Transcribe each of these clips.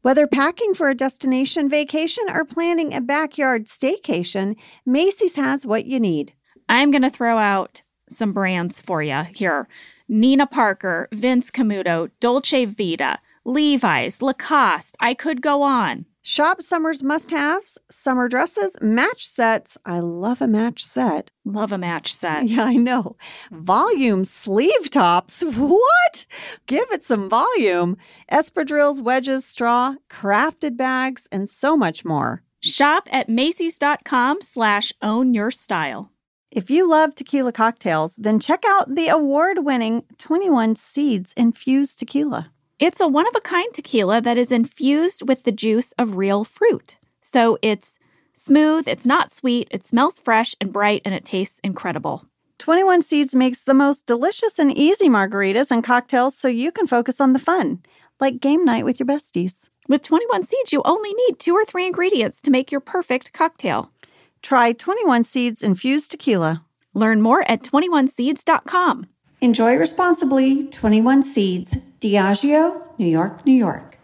Whether packing for a destination vacation or planning a backyard staycation, Macy's has what you need. I'm going to throw out some brands for you here. Nina Parker, Vince Camuto, Dolce Vita, Levi's, Lacoste. I could go on. Shop summer's must-haves, summer dresses, match sets. I love a match set. Love a match set. Yeah, I know. Volume sleeve tops. What? Give it some volume. Espadrilles, wedges, straw, crafted bags, and so much more. Shop at Macys.com/ownyourstyle. If you love tequila cocktails, then check out the award-winning 21 Seeds Infused Tequila. It's a one-of-a-kind tequila that is infused with the juice of real fruit. So it's smooth, it's not sweet, it smells fresh and bright, and it tastes incredible. 21 Seeds makes the most delicious and easy margaritas and cocktails so you can focus on the fun, like game night with your besties. With 21 Seeds, you only need 2 or 3 ingredients to make your perfect cocktail. Try 21 Seeds Infused Tequila. Learn more at 21seeds.com. Enjoy responsibly. 21 Seeds, Diageo, New York, New York.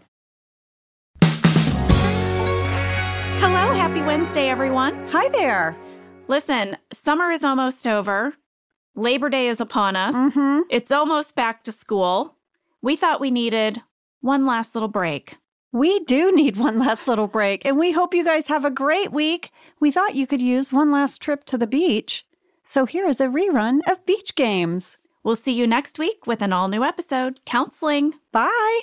Hello, happy Wednesday, everyone. Hi there. Listen, summer is almost over. Labor Day is upon us. Mm-hmm. It's almost back to school. We thought we needed one last little break. We do need one last little break, and we hope you guys have a great week. We thought you could use one last trip to the beach. So here is a rerun of Beach Games. We'll see you next week with an all-new episode, Counseling. Bye.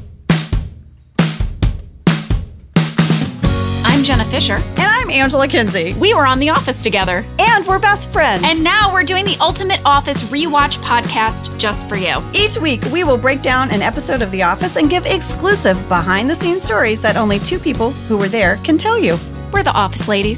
I'm Jenna Fisher. And I'm Angela Kinsey. We were on The Office together. And we're best friends. And now we're doing the Ultimate Office Rewatch podcast just for you. Each week, we will break down an episode of The Office and give exclusive behind-the-scenes stories that only 2 people who were there can tell you. We're the Office Ladies.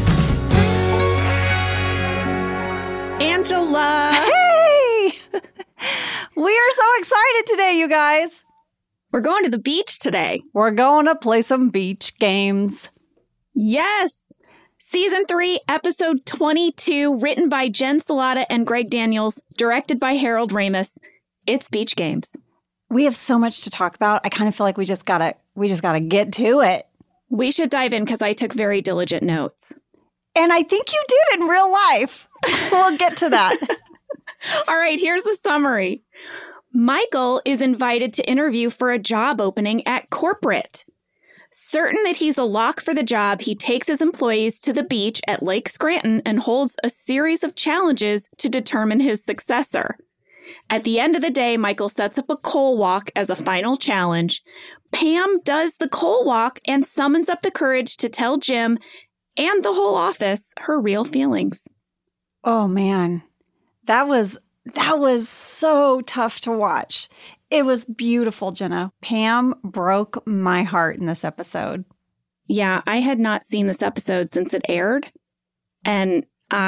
Angela! Hey! We are so excited today, you guys. We're going to the beach today. We're going to play some beach games. Yes! Season 3, Episode 22, written by Jen Salata and Greg Daniels, directed by Harold Ramis. It's Beach Games. We have so much to talk about. I kind of feel like we just gotta get to it. We should dive in because I took very diligent notes. And I think you did in real life. We'll get to that. All right, here's a summary. Michael is invited to interview for a job opening at corporate. Certain that he's a lock for the job, he takes his employees to the beach at Lake Scranton and holds a series of challenges to determine his successor. At the end of the day, Michael sets up a coal walk as a final challenge. Pam does the coal walk and summons up the courage to tell Jim and the whole office her real feelings. Oh, man. That was so tough to watch. It was beautiful, Jenna. Pam broke my heart in this episode. Yeah, I had not seen this episode since it aired, and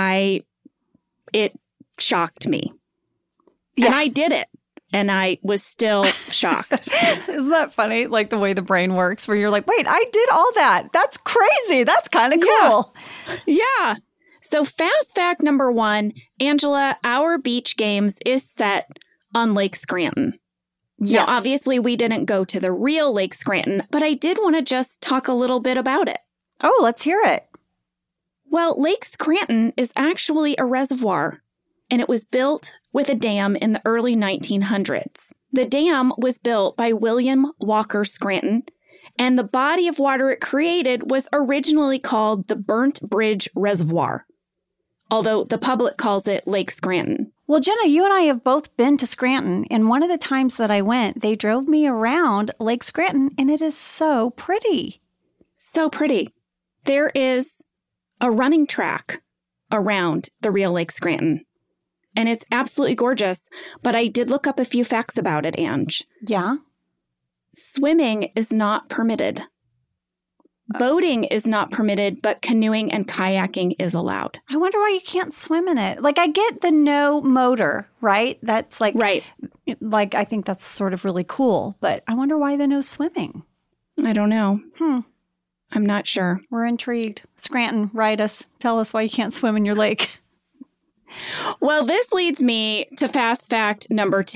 it shocked me. Yeah. And I did it, and I was still shocked. Isn't that funny? Like the way the brain works, where you're like, wait, I did all that. That's crazy. That's kind of cool. Yeah. So fast fact number 1, Angela, our Beach Games is set on Lake Scranton. Yes. Now, obviously, we didn't go to the real Lake Scranton, but I did want to just talk a little bit about it. Oh, let's hear it. Well, Lake Scranton is actually a reservoir, and it was built with a dam in the early 1900s. The dam was built by William Walker Scranton, and the body of water it created was originally called the Burnt Bridge Reservoir, although the public calls it Lake Scranton. Well, Jenna, you and I have both been to Scranton, and one of the times that I went, they drove me around Lake Scranton, and it is so pretty. So pretty. There is a running track around the real Lake Scranton, and it's absolutely gorgeous, but I did look up a few facts about it, Ange. Yeah? Swimming is not permitted. Boating is not permitted, but canoeing and kayaking is allowed. I wonder why you can't swim in it. Like, I get the no motor, right? That's like, right. Like, I think that's sort of really cool, but I wonder why the no swimming. I don't know. I'm not sure. We're intrigued. Scranton, write us. Tell us why you can't swim in your lake. Well, this leads me to fast fact number 2.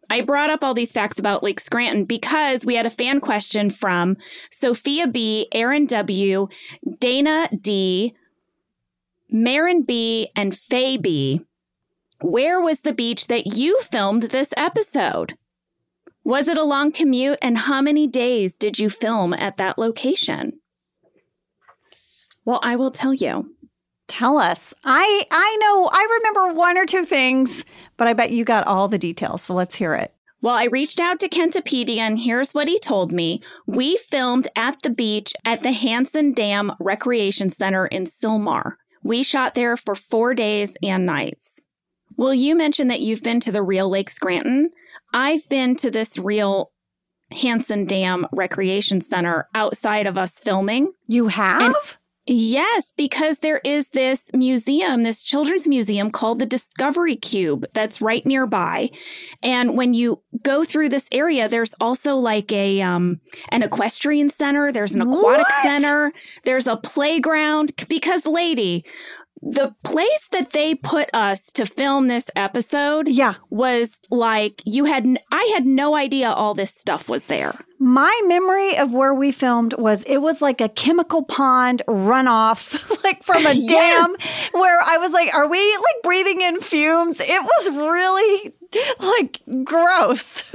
I brought up all these facts about Lake Scranton because we had a fan question from Sophia B., Aaron W., Dana D., Marin B., and Faye B. Where was the beach that you filmed this episode? Was it a long commute, and how many days did you film at that location? Well, I will tell you. Tell us. I know, I remember one or two things, but I bet you got all the details, so let's hear it. Well, I reached out to Kentopedia, and here's what he told me. We filmed at the beach at the Hansen Dam Recreation Center in Sylmar. We shot there for 4 days and nights. Well, you mentioned that you've been to the real Lake Scranton. I've been to this real Hansen Dam Recreation Center outside of us filming. You have? Yes, because there is this museum, this children's museum called the Discovery Cube that's right nearby. And when you go through this area, there's also like an equestrian center. There's an aquatic center. There's a playground. Because, lady, the place that they put us to film this episode was like I had no idea all this stuff was there. My memory of where we filmed it was like a chemical pond runoff, like from a dam, where I was like, are we like breathing in fumes? It was really like gross.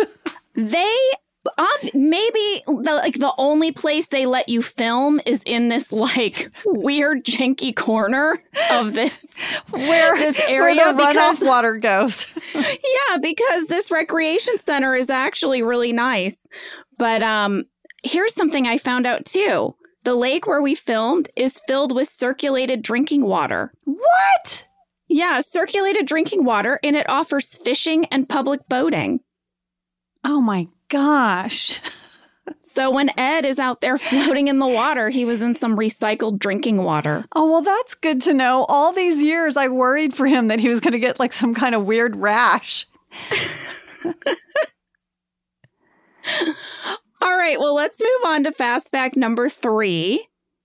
Maybe the only place they let you film is in this like weird janky corner of this this area where the runoff water goes. Yeah, because this recreation center is actually really nice. But here's something I found out too. The lake where we filmed is filled with circulated drinking water. What? Yeah, circulated drinking water, and it offers fishing and public boating. Oh my gosh. So when Ed is out there floating in the water, he was in some recycled drinking water. Oh, well, that's good to know. All these years, I worried for him that he was going to get like some kind of weird rash. All right, well, let's move on to fast fact number 3.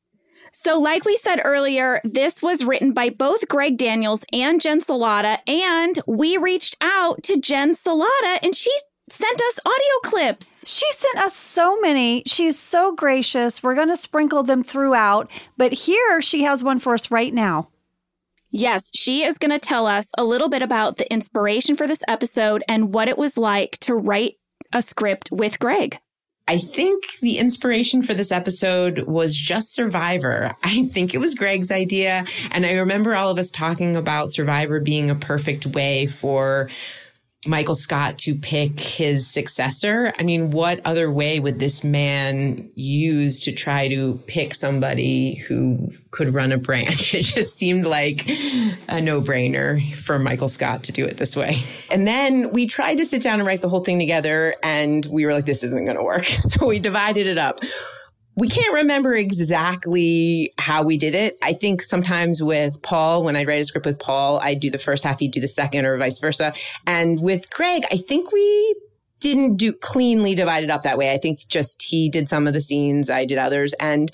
So like we said earlier, this was written by both Greg Daniels and Jen Salata, and we reached out to Jen Salata, and she sent us audio clips. She sent us so many. She's so gracious. We're going to sprinkle them throughout, but here she has one for us right now. Yes, she is going to tell us a little bit about the inspiration for this episode and what it was like to write a script with Greg. I think the inspiration for this episode was just Survivor. I think it was Greg's idea. And I remember all of us talking about Survivor being a perfect way for Michael Scott to pick his successor. I mean, what other way would this man use to try to pick somebody who could run a branch? It just seemed like a no-brainer for Michael Scott to do it this way. And then we tried to sit down and write the whole thing together, and we were like, this isn't going to work. So we divided it up. We can't remember exactly how we did it. I think sometimes with Paul, when I write a script with Paul, I do the first half, he'd do the second, or vice versa. And with Greg, I think we didn't cleanly divide it up that way. I think just he did some of the scenes, I did others. And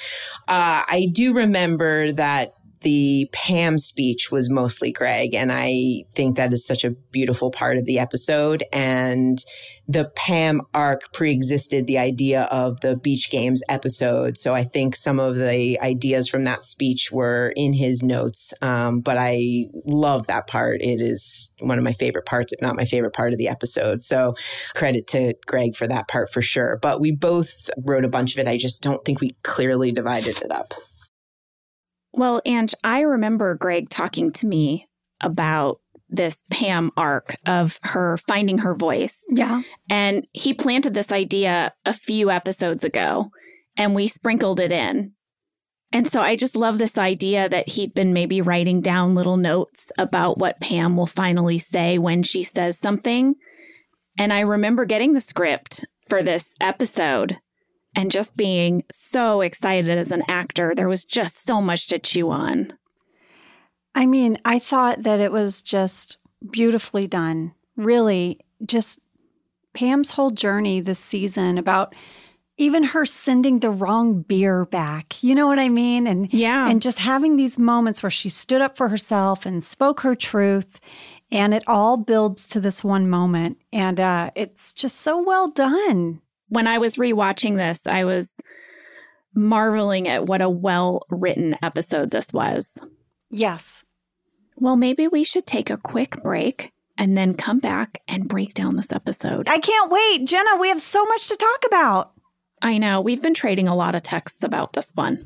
I do remember that the Pam speech was mostly Greg. And I think that is such a beautiful part of the episode. And the Pam arc preexisted the idea of the Beach Games episode. So I think some of the ideas from that speech were in his notes. But I love that part. It is one of my favorite parts, if not my favorite part of the episode. So credit to Greg for that part for sure. But we both wrote a bunch of it. I just don't think we clearly divided it up. Well, Ange, I remember Greg talking to me about this Pam arc of her finding her voice. Yeah. And he planted this idea a few episodes ago, and we sprinkled it in. And so I just love this idea that he'd been maybe writing down little notes about what Pam will finally say when she says something. And I remember getting the script for this episode and just being so excited as an actor. There was just so much to chew on. I mean, I thought that it was just beautifully done. Really, just Pam's whole journey this season about even her sending the wrong beer back. You know what I mean? And yeah. And just having these moments where she stood up for herself and spoke her truth. And it all builds to this one moment. And it's just so well done. When I was rewatching this, I was marveling at what a well-written episode this was. Yes. Well, maybe we should take a quick break and then come back and break down this episode. I can't wait. Jenna, we have so much to talk about. I know. We've been trading a lot of texts about this one.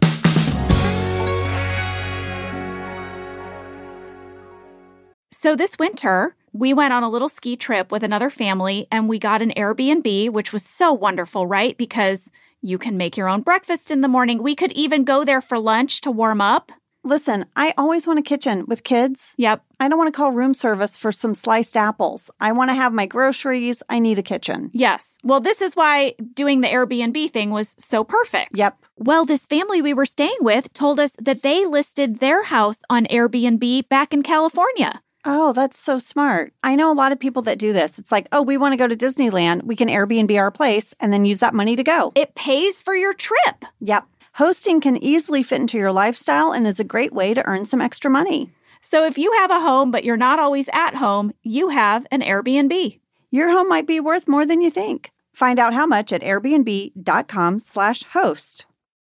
So this winter, we went on a little ski trip with another family and we got an Airbnb, which was so wonderful, right? Because you can make your own breakfast in the morning. We could even go there for lunch to warm up. Listen, I always want a kitchen with kids. Yep. I don't want to call room service for some sliced apples. I want to have my groceries. I need a kitchen. Yes. Well, this is why doing the Airbnb thing was so perfect. Yep. Well, this family we were staying with told us that they listed their house on Airbnb back in California. Oh, that's so smart. I know a lot of people that do this. It's like, oh, we want to go to Disneyland. We can Airbnb our place and then use that money to go. It pays for your trip. Yep. Hosting can easily fit into your lifestyle and is a great way to earn some extra money. So if you have a home, but you're not always at home, you have an Airbnb. Your home might be worth more than you think. Find out how much at airbnb.com/host.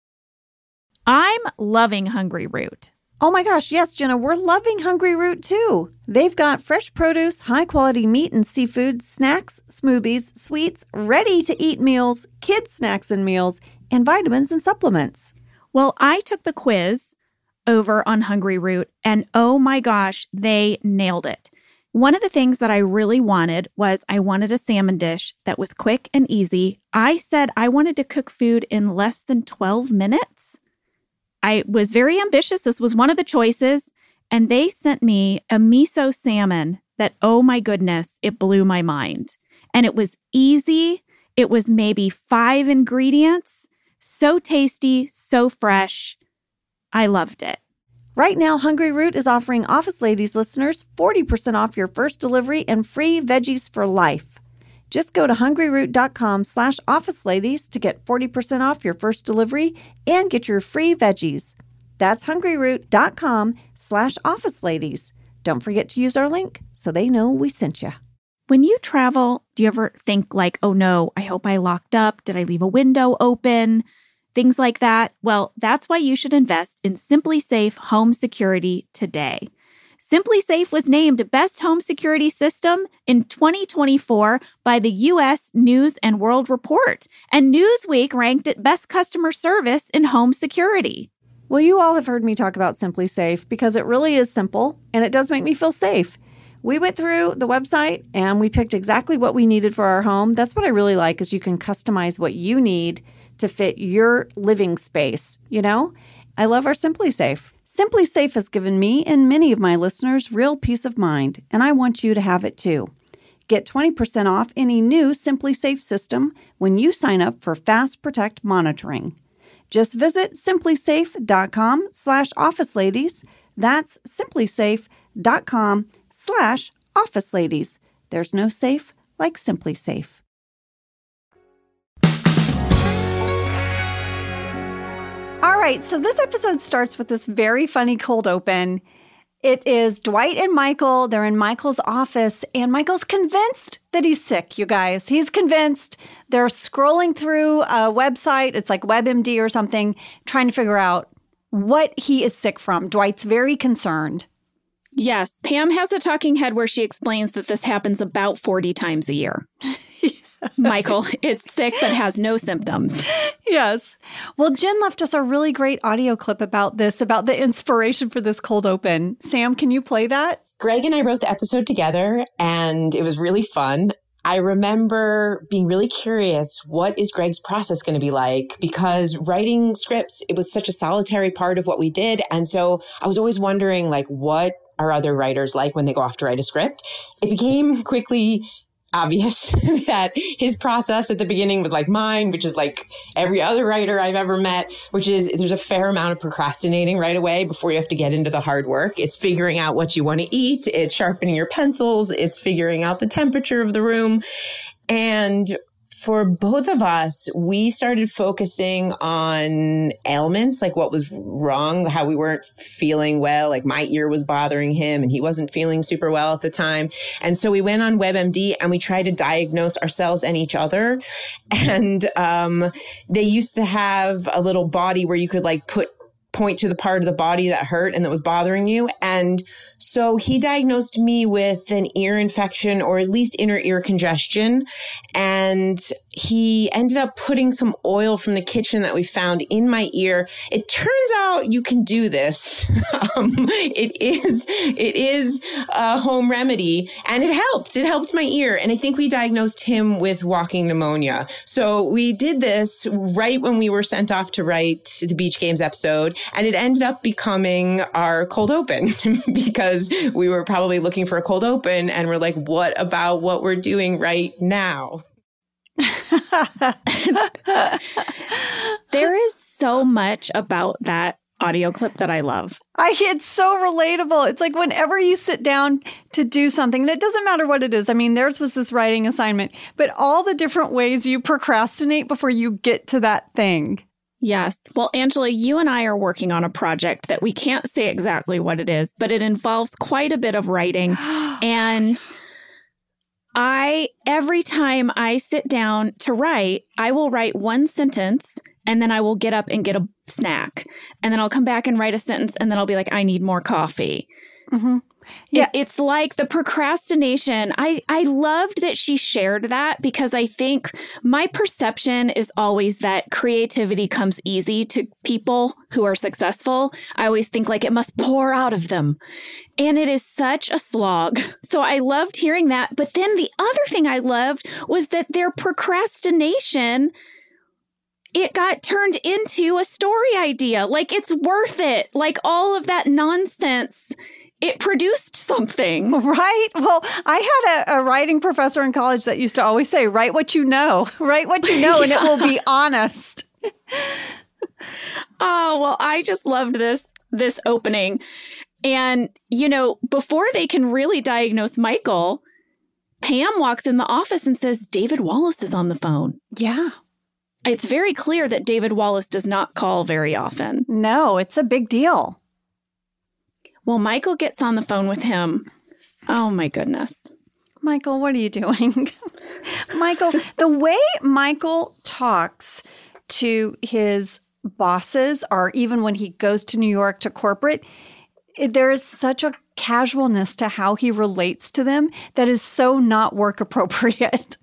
I'm loving Hungry Root. Oh my gosh, yes, Jenna, we're loving Hungry Root too. They've got fresh produce, high-quality meat and seafood, snacks, smoothies, sweets, ready-to-eat meals, kids' snacks and meals, and vitamins and supplements. Well, I took the quiz over on Hungry Root, and oh my gosh, they nailed it. One of the things that I really wanted was I wanted a salmon dish that was quick and easy. I said I wanted to cook food in less than 12 minutes. I was very ambitious. This was one of the choices. And they sent me a miso salmon that, oh my goodness, it blew my mind. And it was easy. It was maybe 5 ingredients. So tasty, so fresh. I loved it. Right now, Hungry Root is offering Office Ladies listeners 40% off your first delivery and free veggies for life. Just go to hungryroot.com/officeladies to get 40% off your first delivery and get your free veggies. That's hungryroot.com/officeladies. Don't forget to use our link so they know we sent you. When you travel, do you ever think like, oh no, I hope I locked up? Did I leave a window open? Things like that. Well, that's why you should invest in SimpliSafe Home Security today. SimpliSafe was named Best Home Security System in 2024 by the U.S. News and World Report, and Newsweek ranked it Best Customer Service in Home Security. Well, you all have heard me talk about SimpliSafe because it really is simple and it does make me feel safe. We went through the website and we picked exactly what we needed for our home. That's what I really like is you can customize what you need to fit your living space, you know? I love our SimpliSafe. SimpliSafe has given me and many of my listeners real peace of mind, and I want you to have it too. Get 20% off any new SimpliSafe system when you sign up for Fast Protect monitoring. Just visit simplisafe.com/officeladies. That's simplisafe.com/officeladies. There's no safe like SimpliSafe. All right, so this episode starts with this very funny cold open. It is Dwight and Michael. They're in Michael's office, and Michael's convinced that he's sick, you guys. He's convinced. They're scrolling through a website. It's like WebMD or something, trying to figure out what he is sick from. Dwight's very concerned. Yes, Pam has a talking head where she explains that this happens about 40 times a year. Michael, it's sick but has no symptoms. Yes. Well, Jen left us a really great audio clip about this, about the inspiration for this cold open. Sam, can you play that? Greg and I wrote the episode together, and it was really fun. I remember being really curious, what is Greg's process going to be like? Because writing scripts, it was such a solitary part of what we did. And so I was always wondering, like, what are other writers like when they go off to write a script? It became quickly obvious that his process at the beginning was like mine, which is like every other writer I've ever met, which is there's a fair amount of procrastinating right away before you have to get into the hard work. It's figuring out what you want to eat. It's sharpening your pencils. It's figuring out the temperature of the room. And for both of us, we started focusing on ailments, like what was wrong, how we weren't feeling well, like my ear was bothering him and he wasn't feeling super well at the time. And so we went on WebMD and we tried to diagnose ourselves and each other. And they used to have a little body where you could like point to the part of the body that hurt and that was bothering you. And so he diagnosed me with an ear infection, or at least inner ear congestion. And he ended up putting some oil from the kitchen that we found in my ear. It turns out you can do this. It is a home remedy, and it helped. It helped my ear. And I think we diagnosed him with walking pneumonia. So we did this right when we were sent off to write the Beach Games episode. And it ended up becoming our cold open because we were probably looking for a cold open and we're like, what about what we're doing right now? There is so much about that audio clip that I love. It's so relatable. It's like whenever you sit down to do something, and it doesn't matter what it is. I mean, theirs was this writing assignment, but all the different ways you procrastinate before you get to that thing. Yes. Well, Angela, you and I are working on a project that we can't say exactly what it is, but it involves quite a bit of writing. And every time I sit down to write, I will write one sentence and then I will get up and get a snack. And then I'll come back and write a sentence and then I'll be like, I need more coffee. Mm-hmm. Yeah, it's like the procrastination. I loved that she shared that because I think my perception is always that creativity comes easy to people who are successful. I always think like it must pour out of them. And it is such a slog. So I loved hearing that. But then the other thing I loved was that their procrastination, it got turned into a story idea. Like it's worth it. Like all of that nonsense, it produced something. Right? Well, I had a writing professor in college that used to always say, write what you know. Write what you know, and it will be honest. Oh, well, I just loved this opening. And, you know, before they can really diagnose Michael, Pam walks in the office and says, David Wallace is on the phone. Yeah. It's very clear that David Wallace does not call very often. No, it's a big deal. Well, Michael gets on the phone with him. Oh, my goodness. Michael, what are you doing? Michael, the way Michael talks to his bosses, or even when he goes to New York to corporate, there is such a casualness to how he relates to them that is so not work appropriate.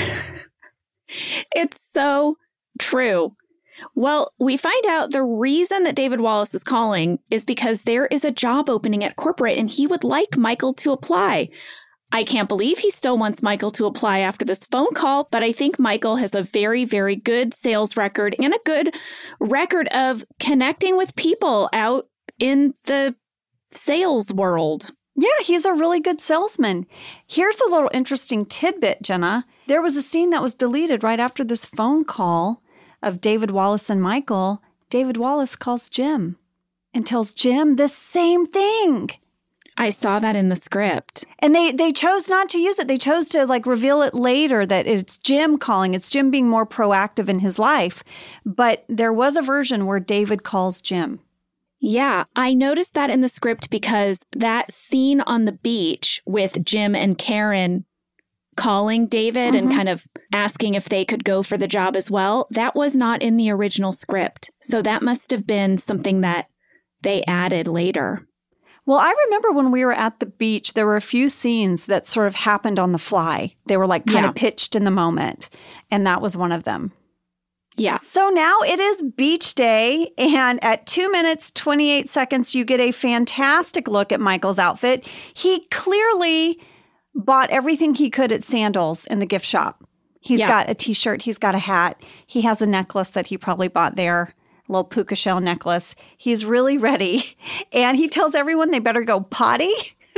It's so true. Well, we find out the reason that David Wallace is calling is because there is a job opening at corporate and he would like Michael to apply. I can't believe he still wants Michael to apply after this phone call, but I think Michael has a very, very good sales record and a good record of connecting with people out in the sales world. Yeah, he's a really good salesman. Here's a little interesting tidbit, Jenna. There was a scene that was deleted right after this phone call of David Wallace and Michael. David Wallace calls Jim and tells Jim the same thing. I saw that in the script. And they chose not to use it. They chose to like reveal it later that it's Jim calling. It's Jim being more proactive in his life. But there was a version where David calls Jim. Yeah, I noticed that in the script because that scene on the beach with Jim and Karen calling David and kind of asking if they could go for the job as well, that was not in the original script. So that must have been something that they added later. Well, I remember when we were at the beach, there were a few scenes that sort of happened on the fly. They were like kind of pitched in the moment. And that was one of them. Yeah. So now it is beach day. And at 2 minutes, 28 seconds, you get a fantastic look at Michael's outfit. He clearly bought everything he could at Sandals in the gift shop. He's got a t-shirt. He's got a hat. He has a necklace that he probably bought there. A little puka shell necklace. He's really ready. And he tells everyone they better go potty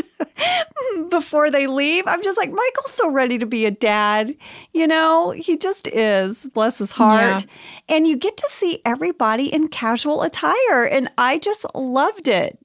before they leave. I'm just like, Michael's so ready to be a dad. You know, he just is. Bless his heart. Yeah. And you get to see everybody in casual attire. And I just loved it.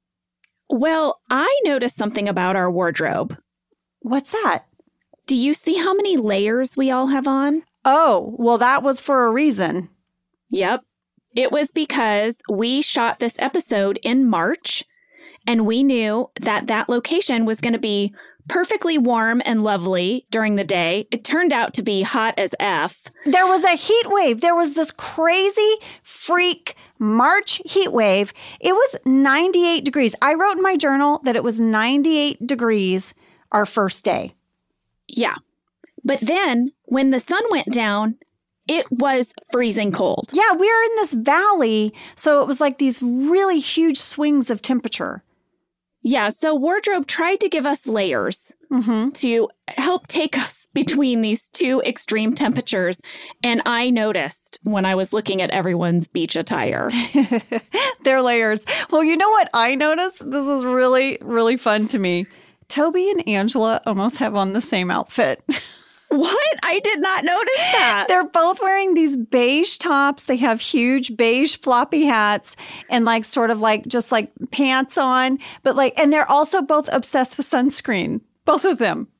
Well, I noticed something about our wardrobe. What's that? Do you see how many layers we all have on? Oh, well, that was for a reason. Yep. It was because we shot this episode in March, and we knew that that location was going to be perfectly warm and lovely during the day. It turned out to be hot as F. There was a heat wave. There was this crazy freak March heat wave. It was 98 degrees. I wrote in my journal that it was 98 degrees our first day. Yeah. But then when the sun went down, it was freezing cold. Yeah, we were in this valley, so it was like these really huge swings of temperature. Yeah, so wardrobe tried to give us layers to help take us between these two extreme temperatures. And I noticed when I was looking at everyone's beach attire. Their layers. Well, you know what I noticed? This is really, really fun to me. Toby and Angela almost have on the same outfit. What? I did not notice that. They're both wearing these beige tops. They have huge beige floppy hats and like sort of like just like pants on. But like, and they're also both obsessed with sunscreen. Both of them.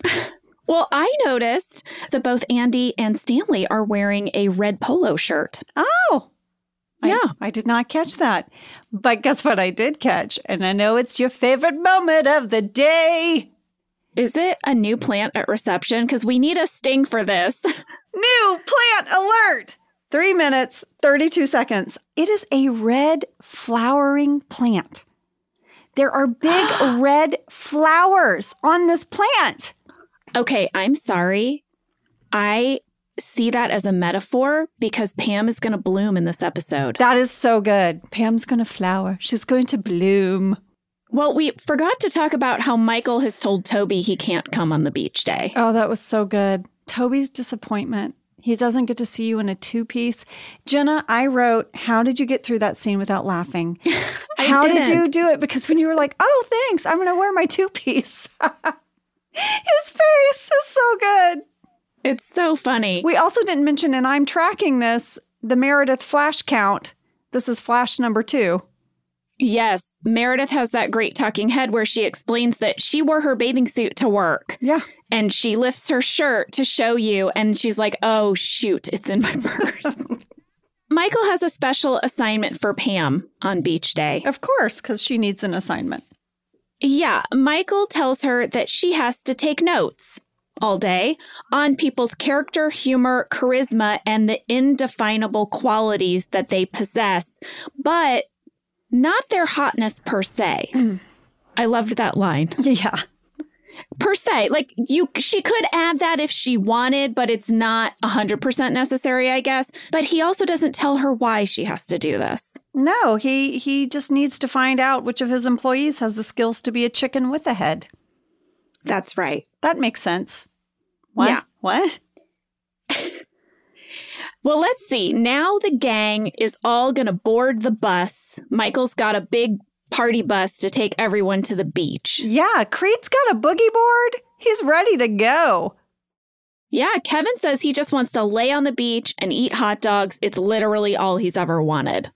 Well, I noticed that both Andy and Stanley are wearing a red polo shirt. Oh, yeah. I did not catch that. But guess what I did catch? And I know it's your favorite moment of the day. Is it a new plant at reception? Because we need a sting for this. New plant alert! 3 minutes, 32 seconds. It is a red flowering plant. There are big red flowers on this plant. Okay, I'm sorry. I see that as a metaphor because Pam is going to bloom in this episode. That is so good. Pam's going to flower. She's going to bloom. Well, we forgot to talk about how Michael has told Toby he can't come on the beach day. Oh, that was so good. Toby's disappointment. He doesn't get to see you in a two-piece. Jenna, I wrote, how did you get through that scene without laughing? How did you do it? Because when you were like, oh, thanks, I'm going to wear my two-piece. His face is so good. It's so funny. We also didn't mention, and I'm tracking this, the Meredith flash count. This is flash number 2. Yes, Meredith has that great talking head where she explains that she wore her bathing suit to work. Yeah. And she lifts her shirt to show you, and she's like, oh, shoot, it's in my purse. Michael has a special assignment for Pam on beach day. Of course, because she needs an assignment. Yeah, Michael tells her that she has to take notes all day on people's character, humor, charisma, and the indefinable qualities that they possess. But not their hotness per se. I loved that line. Yeah. Per se. Like, she could add that if she wanted, but it's not 100% necessary, I guess. But he also doesn't tell her why she has to do this. No, he just needs to find out which of his employees has the skills to be a chicken with a head. That's right. That makes sense. What? Yeah. What? Well, let's see. Now the gang is all going to board the bus. Michael's got a big party bus to take everyone to the beach. Yeah, Crete's got a boogie board. He's ready to go. Yeah, Kevin says he just wants to lay on the beach and eat hot dogs. It's literally all he's ever wanted.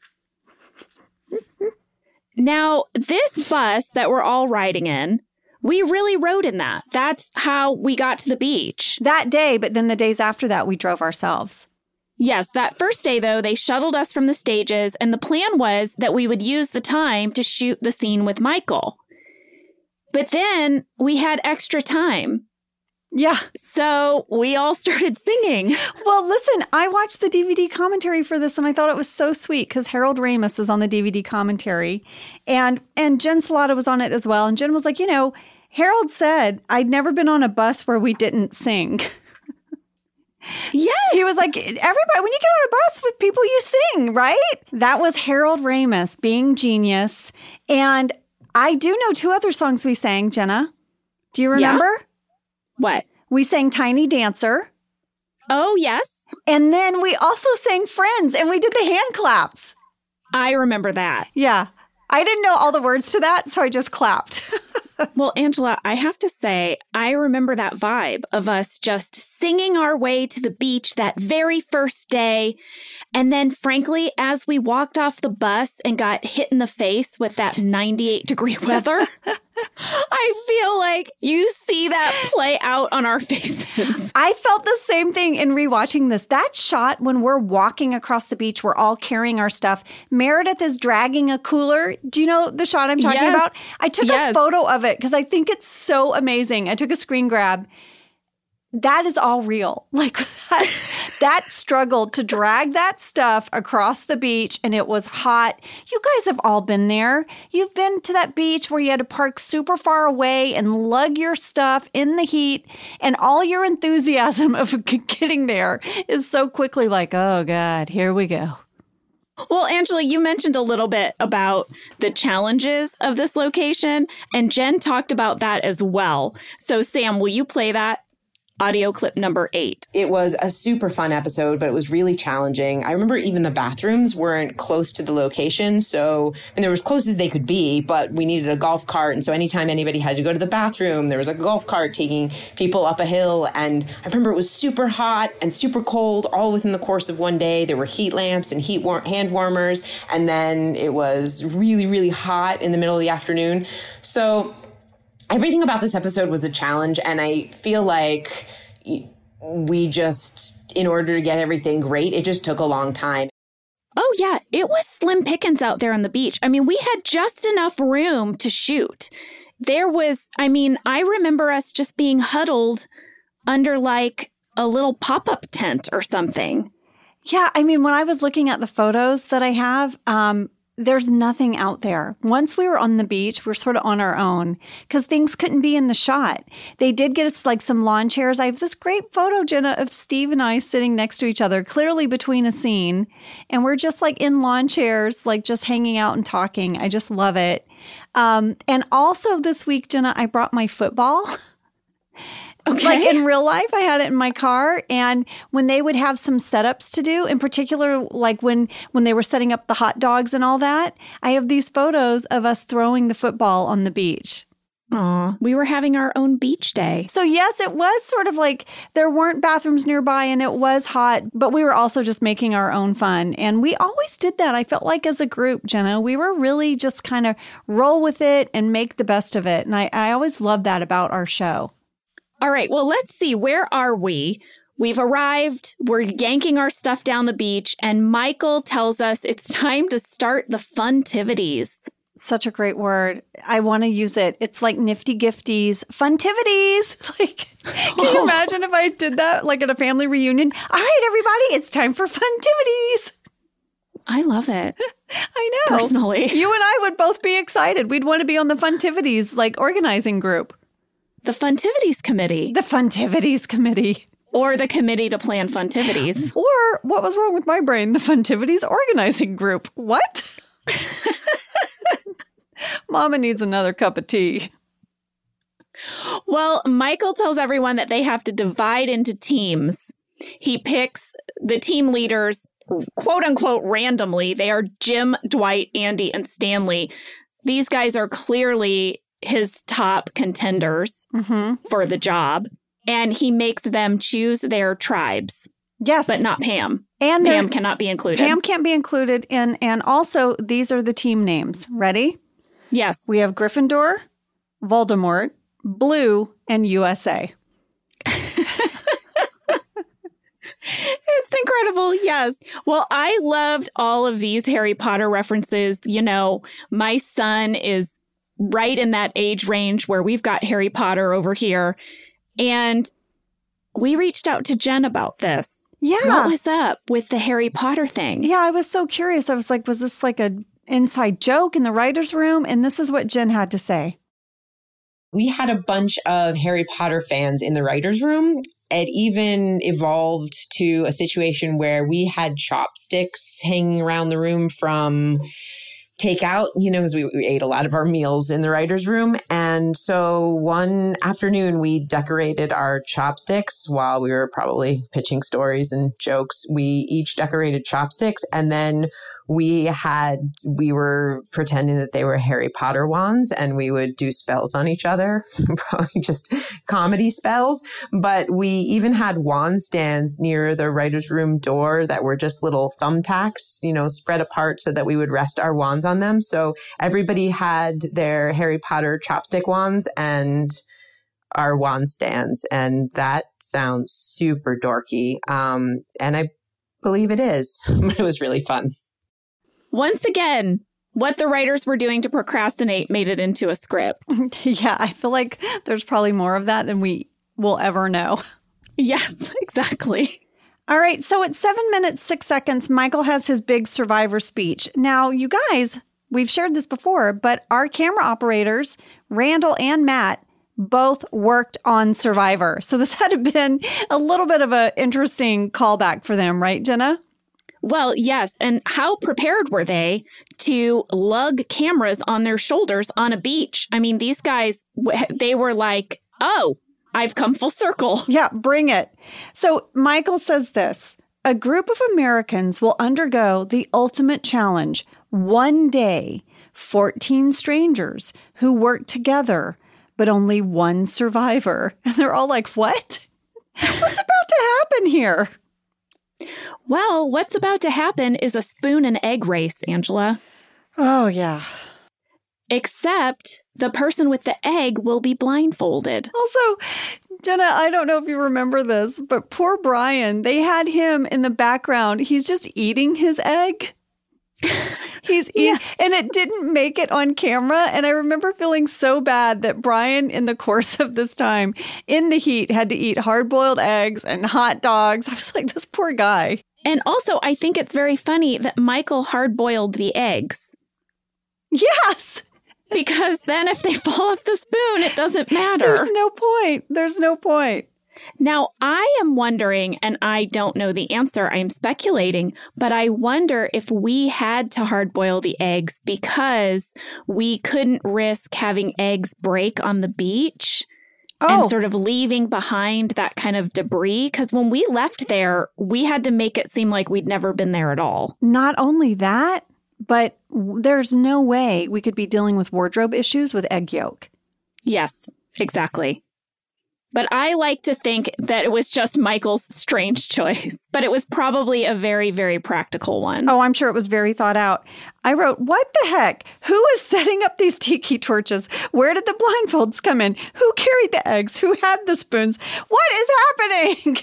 Now, this bus that we're all riding in, we really rode in that. That's how we got to the beach. That day, but then the days after that, we drove ourselves. Yes, that first day, though, they shuttled us from the stages, and the plan was that we would use the time to shoot the scene with Michael. But then we had extra time. Yeah. So we all started singing. Well, listen, I watched the DVD commentary for this, and I thought it was so sweet because Harold Ramis is on the DVD commentary, and Jen Salata was on it as well. And Jen was like, you know, Harold said, I'd never been on a bus where we didn't sing. Yes. He was like, everybody, when you get on a bus with people, you sing, right? That was Harold Ramis being genius. And I do know 2 other songs we sang, Jenna. Do you remember? Yeah. What? We sang Tiny Dancer. Oh, yes. And then we also sang Friends, and we did the hand claps. I remember that. Yeah. I didn't know all the words to that, so I just clapped. Well, Angela, I have to say, I remember that vibe of us just singing our way to the beach that very first day. And then, frankly, as we walked off the bus and got hit in the face with that 98-degree weather, I feel like you see that play out on our faces. I felt the same thing in rewatching this. That shot when we're walking across the beach, we're all carrying our stuff. Meredith is dragging a cooler. Do you know the shot I'm talking about? I took a photo of it because I think it's so amazing. I took a screen grab. That is all real. Like that struggle to drag that stuff across the beach, and it was hot. You guys have all been there. You've been to that beach where you had to park super far away and lug your stuff in the heat, and all your enthusiasm of getting there is so quickly like, oh God, here we go. Well, Angela, you mentioned a little bit about the challenges of this location, and Jen talked about that as well. So Sam, will you play that? Audio clip number 8. It was a super fun episode, but it was really challenging. I remember even the bathrooms weren't close to the location. So, and they were as close as they could be, but we needed a golf cart. And so anytime anybody had to go to the bathroom, there was a golf cart taking people up a hill. And I remember it was super hot and super cold all within the course of one day. There were heat lamps and hand warmers. And then it was really, really hot in the middle of the afternoon. So everything about this episode was a challenge, and I feel like we just, in order to get everything great, it just took a long time. Oh, yeah. It was slim pickings out there on the beach. I mean, we had just enough room to shoot. There was, I remember us just being huddled under like a little pop-up tent or something. Yeah, I mean, when I was looking at the photos that I have, there's nothing out there. Once we were on the beach, we're sort of on our own because things couldn't be in the shot. They did get us like some lawn chairs. I have this great photo, Jenna, of Steve and I sitting next to each other, clearly between a scene. And we're just like in lawn chairs, like just hanging out and talking. I just love it. And also this week, Jenna, I brought my football. Okay. Like in real life, I had it in my car. And when they would have some setups to do, in particular, like when they were setting up the hot dogs and all that, I have these photos of us throwing the football on the beach. Aw, we were having our own beach day. So yes, it was sort of like there weren't bathrooms nearby and it was hot, but we were also just making our own fun. And we always did that. I felt like as a group, Jenna, we were really just kind of roll with it and make the best of it. And I always loved that about our show. All right, well, let's see. Where are we? We've arrived. We're yanking our stuff down the beach. And Michael tells us it's time to start the funtivities. Such a great word. I want to use it. It's like nifty gifties. Funtivities. Like, can you imagine if I did that like at a family reunion? All right, everybody, it's time for funtivities. I love it. I know. Personally. You and I would both be excited. We'd want to be on the funtivities, like organizing group. The Funtivities Committee. The Funtivities Committee. Or the Committee to Plan Funtivities. Or, what was wrong with my brain? The Funtivities Organizing Group. What? Mama needs another cup of tea. Well, Michael tells everyone that they have to divide into teams. He picks the team leaders, quote unquote, randomly. They are Jim, Dwight, Andy, and Stanley. These guys are clearly his top contenders for the job, and he makes them choose their tribes. Yes. But not Pam. And Pam cannot be included. Pam can't be included. And also, these are the team names. Ready? Yes. We have Gryffindor, Voldemort, Blue, and USA. It's incredible. Yes. Well, I loved all of these Harry Potter references. You know, my son is right in that age range where we've got Harry Potter over here. And we reached out to Jen about this. Yeah. What was up with the Harry Potter thing? Yeah, I was so curious. I was like, was this like an inside joke in the writer's room? And this is what Jen had to say. We had a bunch of Harry Potter fans in the writer's room. It even evolved to a situation where we had chopsticks hanging around the room from takeout, you know, because we ate a lot of our meals in the writer's room. And so one afternoon, we decorated our chopsticks while we were probably pitching stories and jokes. We each decorated chopsticks, and then we were pretending that they were Harry Potter wands, and we would do spells on each other, probably just comedy spells. But we even had wand stands near the writer's room door that were just little thumbtacks, you know, spread apart so that we would rest our wands on on them. So everybody had their Harry Potter chopstick wands and our wand stands. And that sounds super dorky. And I believe it is. But it was really fun. Once again, what the writers were doing to procrastinate made it into a script. Yeah, I feel like there's probably more of that than we will ever know. Yes, exactly. All right, so at 7 minutes, 6 seconds, Michael has his big Survivor speech. Now, you guys, we've shared this before, but our camera operators, Randall and Matt, both worked on Survivor. So this had to have been a little bit of an interesting callback for them, right, Jenna? Well, yes. And how prepared were they to lug cameras on their shoulders on a beach? I mean, these guys, they were like, oh, I've come full circle. Yeah, bring it. So Michael says this: a group of Americans will undergo the ultimate challenge. One day, 14 strangers who work together, but only one survivor. And they're all like, what? What's about to happen here? Well, what's about to happen is a spoon and egg race, Angela. Oh, yeah. Except the person with the egg will be blindfolded. Also, Jenna, I don't know if you remember this, but poor Brian, they had him in the background. He's just eating his egg. He's eating, yes. And it didn't make it on camera. And I remember feeling so bad that Brian, in the course of this time, in the heat, had to eat hard-boiled eggs and hot dogs. I was like, this poor guy. And also, I think it's very funny that Michael hard-boiled the eggs. Yes. Because then if they fall off the spoon, it doesn't matter. There's no point. There's no point. Now, I am wondering, and I don't know the answer, I'm speculating, but I wonder if we had to hard boil the eggs because we couldn't risk having eggs break on the beach and sort of leaving behind that kind of debris. Because when we left there, we had to make it seem like we'd never been there at all. Not only that, but there's no way we could be dealing with wardrobe issues with egg yolk. Yes, exactly. But I like to think that it was just Michael's strange choice. But it was probably a very, very practical one. Oh, I'm sure it was very thought out. I wrote, what the heck? Who is setting up these tiki torches? Where did the blindfolds come in? Who carried the eggs? Who had the spoons? What is happening?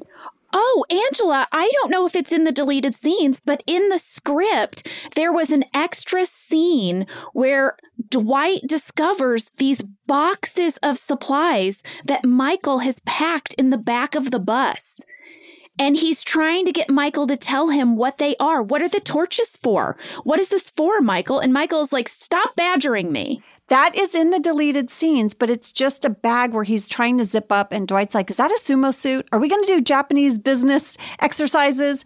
Oh, Angela, I don't know if it's in the deleted scenes, but in the script, there was an extra scene where Dwight discovers these boxes of supplies that Michael has packed in the back of the bus. And he's trying to get Michael to tell him what they are. What are the torches for? What is this for, Michael? And Michael's like, stop badgering me. That is in the deleted scenes, but it's just a bag where he's trying to zip up. And Dwight's like, is that a sumo suit? Are we going to do Japanese business exercises?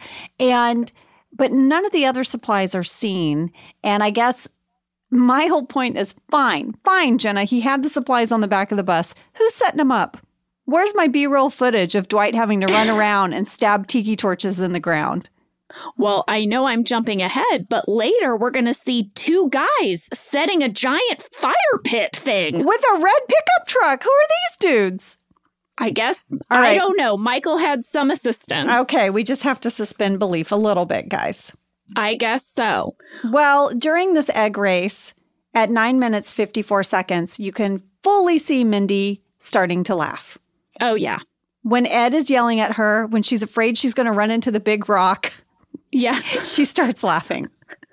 But none of the other supplies are seen. And I guess my whole point is fine, Jenna. He had the supplies on the back of the bus. Who's setting them up? Where's my B-roll footage of Dwight having to run around and stab tiki torches in the ground? Well, I know I'm jumping ahead, but later we're going to see two guys setting a giant fire pit thing. With a red pickup truck. Who are these dudes? I guess. All right. I don't know. Michael had some assistance. Okay, we just have to suspend belief a little bit, guys. I guess so. Well, during this egg race, at 9 minutes, 54 seconds, you can fully see Mindy starting to laugh. Oh, yeah. When Ed is yelling at her, when she's afraid she's going to run into the big rock, yes, she starts laughing.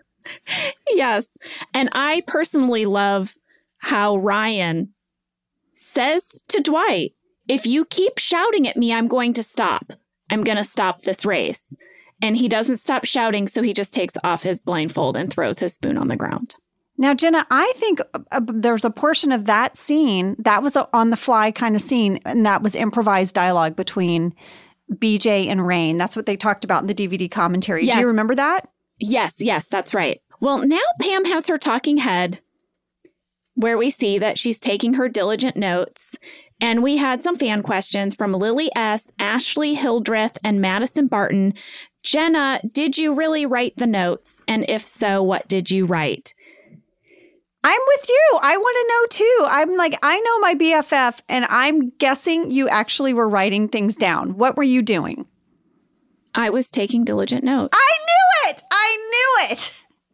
Yes. And I personally love how Ryan says to Dwight, if you keep shouting at me, I'm going to stop. I'm going to stop this race. And he doesn't stop shouting, so he just takes off his blindfold and throws his spoon on the ground. Now, Jenna, I think there's a portion of that scene that was a on-the-fly kind of scene, and that was improvised dialogue between BJ and Rain. That's what they talked about in the DVD commentary. Yes. Do you remember that? Yes, that's right. Well, now Pam has her talking head where we see that she's taking her diligent notes. And we had some fan questions from Lily S., Ashley Hildreth, and Madison Barton. Jenna, did you really write the notes? And if so, what did you write? I'm with you. I want to know, too. I'm like, I know my BFF, and I'm guessing you actually were writing things down. What were you doing? I was taking diligent notes. I knew it.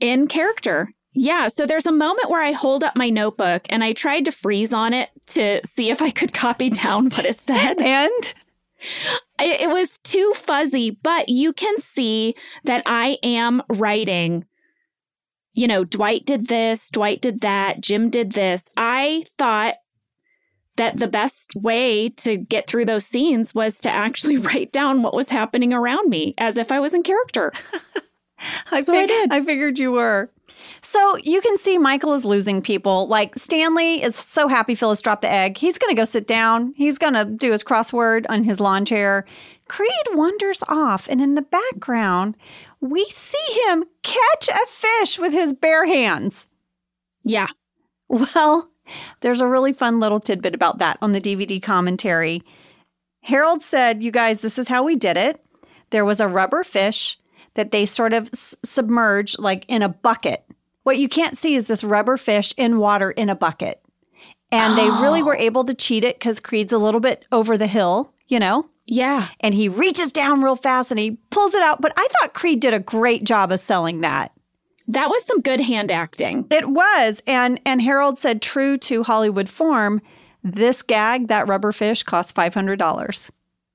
In character. Yeah. So there's a moment where I hold up my notebook and I tried to freeze on it to see if I could copy down what it said. And it was too fuzzy, but you can see that I am writing, you know, Dwight did this, Dwight did that, Jim did this. I thought that the best way to get through those scenes was to actually write down what was happening around me as if I was in character. I figured you were. So you can see Michael is losing people. Like Stanley is so happy Phyllis dropped the egg. He's going to go sit down. He's going to do his crossword on his lawn chair. Creed wanders off, and in the background, we see him catch a fish with his bare hands. Yeah. Well, there's a really fun little tidbit about that on the DVD commentary. Harold said, you guys, this is how we did it. There was a rubber fish that they sort of submerged like in a bucket. What you can't see is this rubber fish in water in a bucket. And they really were able to cheat it because Creed's a little bit over the hill, you know? Yeah. And he reaches down real fast and he pulls it out. But I thought Creed did a great job of selling that. That was some good hand acting. It was. And Harold said, true to Hollywood form, this gag, that rubber fish, cost $500.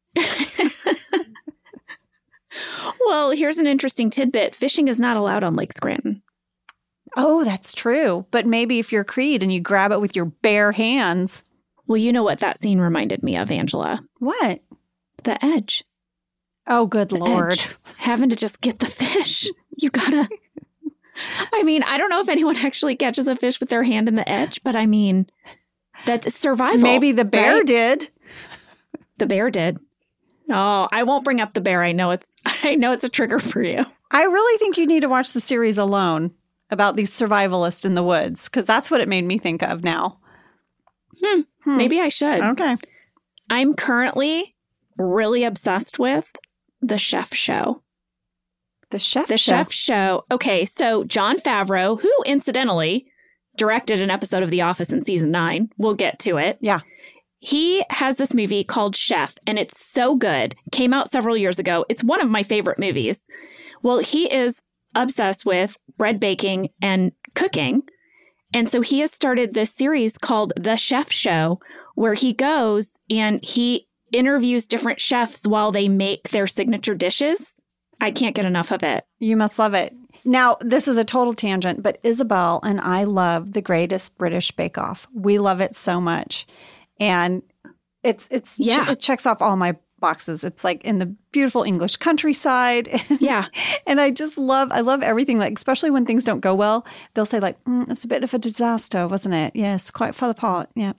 Well, here's an interesting tidbit. Fishing is not allowed on Lake Scranton. Oh, that's true. But maybe if you're Creed and you grab it with your bare hands. Well, you know what that scene reminded me of, Angela? What? The Edge. Oh, good Lord. Edge. Having to just get the fish. You gotta... I mean, I don't know if anyone actually catches a fish with their hand in the edge, but I mean, that's survival. Maybe the bear right? did. The bear did. Oh, I won't bring up the bear. I know it's a trigger for you. I really think you need to watch the series alone about these survivalists in the woods, because that's what it made me think of now. Maybe I should. Okay. I'm currently really obsessed with The Chef Show. The Chef Show. Okay, so Jon Favreau, who incidentally directed an episode of The Office in season 9. We'll get to it. Yeah. He has this movie called Chef, and it's so good. Came out several years ago. It's one of my favorite movies. Well, he is obsessed with bread baking and cooking. And so he has started this series called The Chef Show, where he goes and he interviews different chefs while they make their signature dishes. I can't get enough of it. You must love it. Now, this is a total tangent, but Isabel and I love The Greatest British Bake Off. We love it so much. And it checks off all my boxes. It's like in the beautiful English countryside. Yeah. And I love everything, like, especially when things don't go well. They'll say like, it's a bit of a disaster, wasn't it? Yes, quite fell apart. Yeah.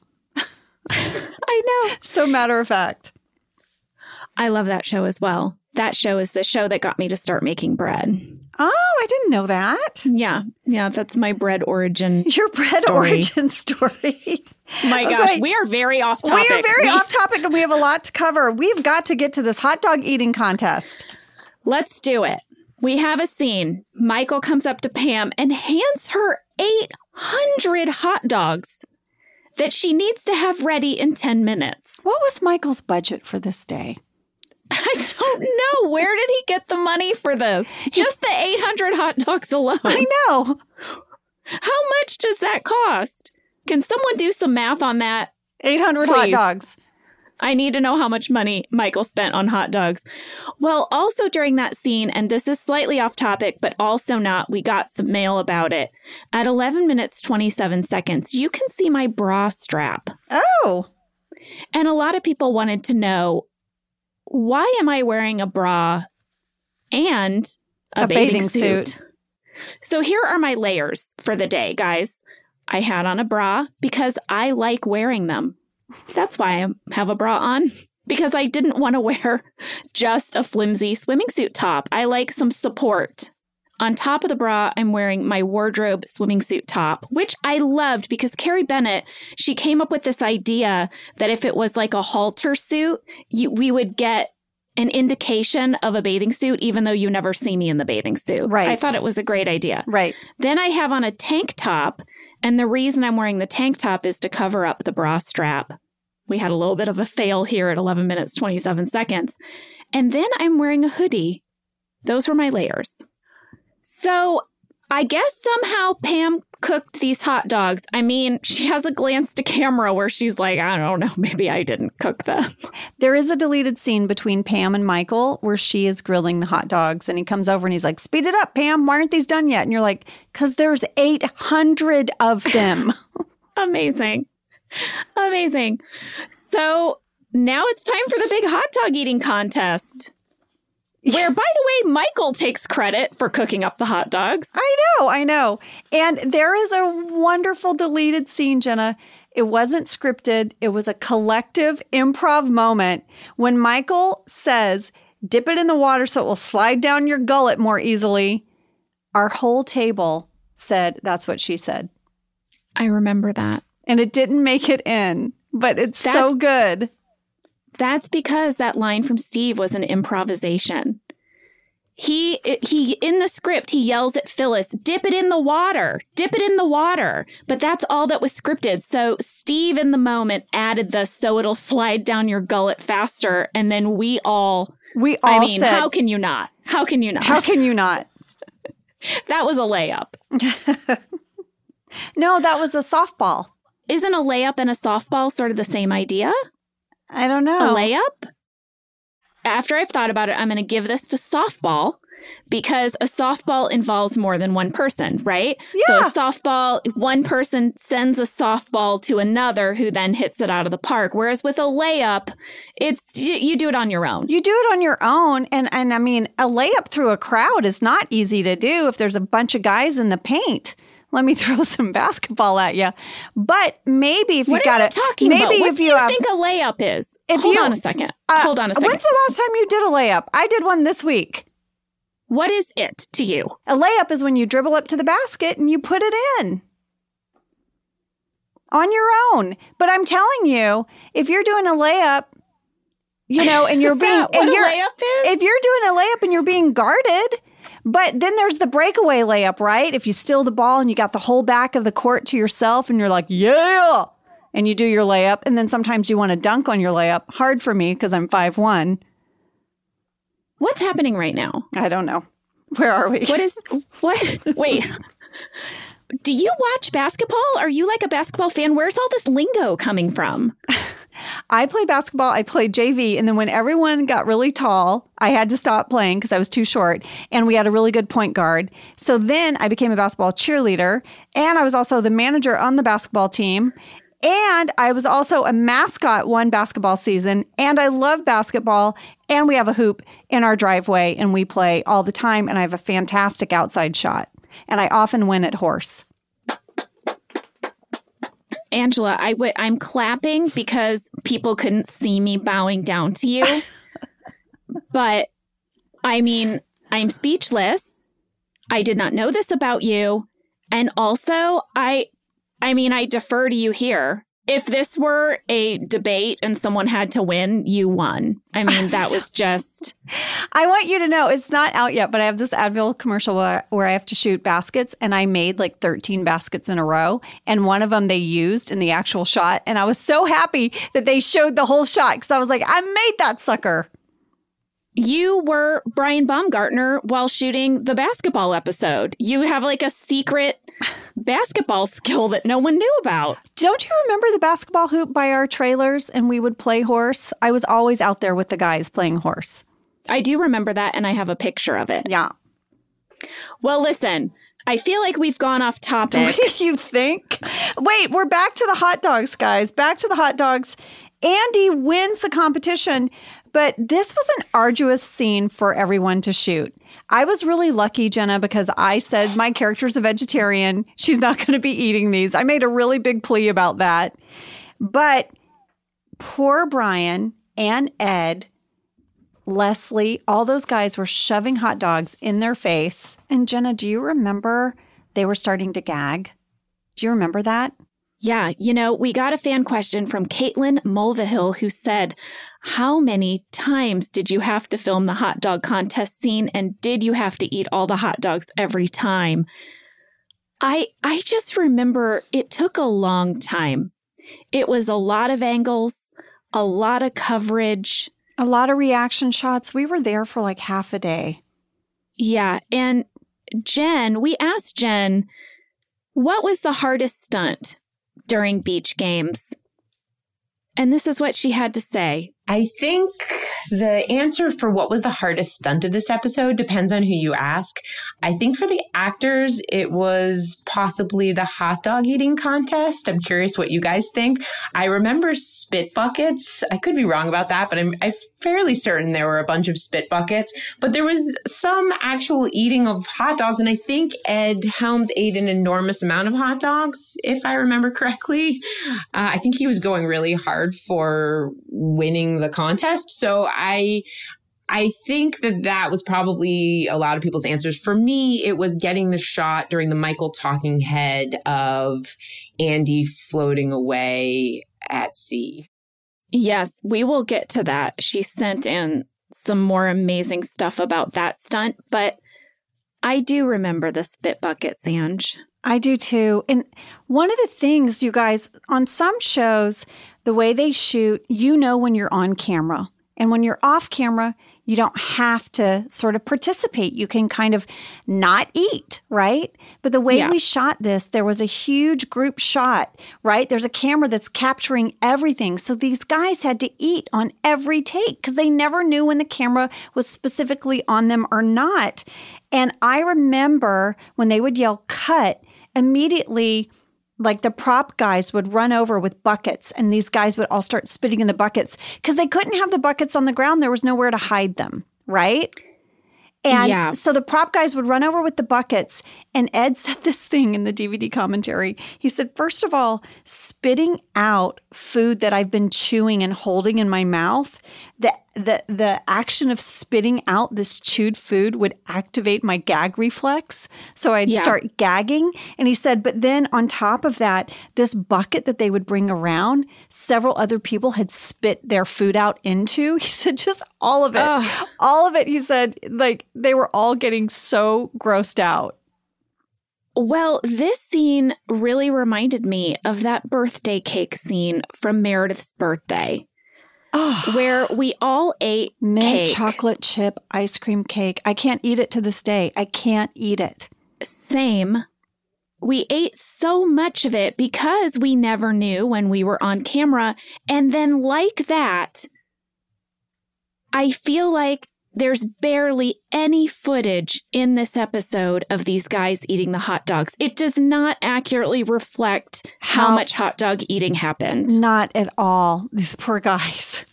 I know. So matter of fact. I love that show as well. That show is the show that got me to start making bread. Oh, I didn't know that. Yeah. Yeah, that's my bread origin Your bread origin story. My gosh, okay. We are very off topic. We are very off topic and we have a lot to cover. We've got to get to this hot dog eating contest. Let's do it. We have a scene. Michael comes up to Pam and hands her 800 hot dogs that she needs to have ready in 10 minutes. What was Michael's budget for this day? I don't know. Where did he get the money for this? Just the 800 hot dogs alone. I know. How much does that cost? Can someone do some math on that? 800 hot dogs. I need to know how much money Michael spent on hot dogs. Well, also during that scene, and this is slightly off topic, but also not, we got some mail about it. At 11 minutes, 27 seconds, you can see my bra strap. Oh. And a lot of people wanted to know, why am I wearing a bra and a bathing suit? So here are my layers for the day, guys. I had on a bra because I like wearing them. That's why I have a bra on, because I didn't want to wear just a flimsy swimming suit top. I like some support. On top of the bra, I'm wearing my wardrobe swimming suit top, which I loved because Carrie Bennett, she came up with this idea that if it was like a halter suit, we would get an indication of a bathing suit, even though you never see me in the bathing suit. Right. I thought it was a great idea. Right. Then I have on a tank top, and the reason I'm wearing the tank top is to cover up the bra strap. We had a little bit of a fail here at 11 minutes, 27 seconds. And then I'm wearing a hoodie. Those were my layers. So I guess somehow Pam cooked these hot dogs. I mean, she has a glance to camera where she's like, I don't know, maybe I didn't cook them. There is a deleted scene between Pam and Michael where she is grilling the hot dogs and he comes over and he's like, speed it up, Pam. Why aren't these done yet? And you're like, because there's 800 of them. Amazing. Amazing. So now it's time for the big hot dog eating contest. Where, by the way, Michael takes credit for cooking up the hot dogs. I know. And there is a wonderful deleted scene, Jenna. It wasn't scripted. It was a collective improv moment when Michael says, dip it in the water so it will slide down your gullet more easily. Our whole table said, that's what she said. I remember that. And it didn't make it in, but it's so good. That's because that line from Steve was an improvisation. He in the script, he yells at Phyllis, dip it in the water, dip it in the water. But that's all that was scripted. So Steve in the moment added the so it'll slide down your gullet faster. And then we all I mean, said, how can you not? How can you not? How can you not? That was a layup. No, that was a softball. Isn't a layup and a softball sort of the same idea? I don't know. A layup? After I've thought about it, I'm going to give this to softball because a softball involves more than one person, right? Yeah. So a softball, one person sends a softball to another who then hits it out of the park. Whereas with a layup, it's you do it on your own. You do it on your own. And I mean, a layup through a crowd is not easy to do if there's a bunch of guys in the paint. Let me throw some basketball at you. But maybe if you got it. What are you talking about? What do you have, think a layup is? Hold on a second. When's the last time you did a layup? I did one this week. What is it to you? A layup is when you dribble up to the basket and you put it in. On your own. But I'm telling you, if you're doing a layup, you know, and you're being... what a layup is? If you're doing a layup and you're being guarded... But then there's the breakaway layup, right? If you steal the ball and you got the whole back of the court to yourself and you're like, yeah, and you do your layup. And then sometimes you want to dunk on your layup. Hard for me because I'm 5'1". What's happening right now? I don't know. Where are we? What? Wait. Do you watch basketball? Are you like a basketball fan? Where's all this lingo coming from? I play basketball. I played JV. And then when everyone got really tall, I had to stop playing because I was too short. And we had a really good point guard. So then I became a basketball cheerleader. And I was also the manager on the basketball team. And I was also a mascot one basketball season. And I love basketball. And we have a hoop in our driveway. And we play all the time. And I have a fantastic outside shot. And I often win at horse. Angela, I'm clapping because people couldn't see me bowing down to you. But, I mean, I'm speechless. I did not know this about you. And also, I defer to you here. If this were a debate and someone had to win, you won. I mean, that was just... I want you to know, it's not out yet, but I have this Advil commercial where I have to shoot baskets, and I made like 13 baskets in a row, and one of them they used in the actual shot, and I was so happy that they showed the whole shot, because I was like, I made that sucker. You were Brian Baumgartner while shooting the basketball episode. You have like a secret basketball skill that no one knew about. Don't you remember the basketball hoop by our trailers and we would play horse? I was always out there with the guys playing horse. I do remember that, and I have a picture of it. Yeah. Well, listen, I feel like we've gone off topic. You think? Wait, we're back to the hot dogs, guys. Back to the hot dogs. Andy wins the competition, but this was an arduous scene for everyone to shoot. I was really lucky, Jenna, because I said my character's a vegetarian. She's not going to be eating these. I made a really big plea about that. But poor Brian and Ed, Leslie, all those guys were shoving hot dogs in their face. And Jenna, do you remember they were starting to gag? Do you remember that? Yeah, you know, we got a fan question from Caitlin Mulvihill who said, how many times did you have to film the hot dog contest scene, and did you have to eat all the hot dogs every time? I just remember it took a long time. It was a lot of angles, a lot of coverage. A lot of reaction shots. We were there for like half a day. Yeah, and we asked Jen, what was the hardest stunt during beach games? And this is what she had to say. I think the answer for what was the hardest stunt of this episode depends on who you ask. I think for the actors, it was possibly the hot dog eating contest. I'm curious what you guys think. I remember spit buckets. I could be wrong about that, but I'm fairly certain there were a bunch of spit buckets. But there was some actual eating of hot dogs. And I think Ed Helms ate an enormous amount of hot dogs, if I remember correctly. I think he was going really hard for winning the contest. So I think that was probably a lot of people's answers. For me, it was getting the shot during the Michael talking head of Andy floating away at sea. Yes, we will get to that. She sent in some more amazing stuff about that stunt, but I do remember the spit buckets, Ange. I do too. And one of the things, you guys, on some shows, the way they shoot, you know when you're on camera. And when you're off camera, you don't have to sort of participate. You can kind of not eat, right? But the way we shot this, there was a huge group shot, right? There's a camera that's capturing everything. So these guys had to eat on every take because they never knew when the camera was specifically on them or not. And I remember when they would yell cut, immediately like the prop guys would run over with buckets and these guys would all start spitting in the buckets because they couldn't have the buckets on the ground. There was nowhere to hide them, right? And so the prop guys would run over with the buckets. And Ed said this thing in the DVD commentary. He said, first of all, spitting out food that I've been chewing and holding in my mouth, the action of spitting out this chewed food would activate my gag reflex. So I'd start gagging. And he said, but then on top of that, this bucket that they would bring around, several other people had spit their food out into. He said, just all of it. Ugh. All of it, he said, like they were all getting so grossed out. Well, this scene really reminded me of that birthday cake scene from Meredith's birthday. Oh, where we all ate mint chocolate chip ice cream cake. I can't eat it to this day. I can't eat it. Same. We ate so much of it because we never knew when we were on camera. And then like that, I feel like there's barely any footage in this episode of these guys eating the hot dogs. It does not accurately reflect how much hot dog eating happened. Not at all. These poor guys.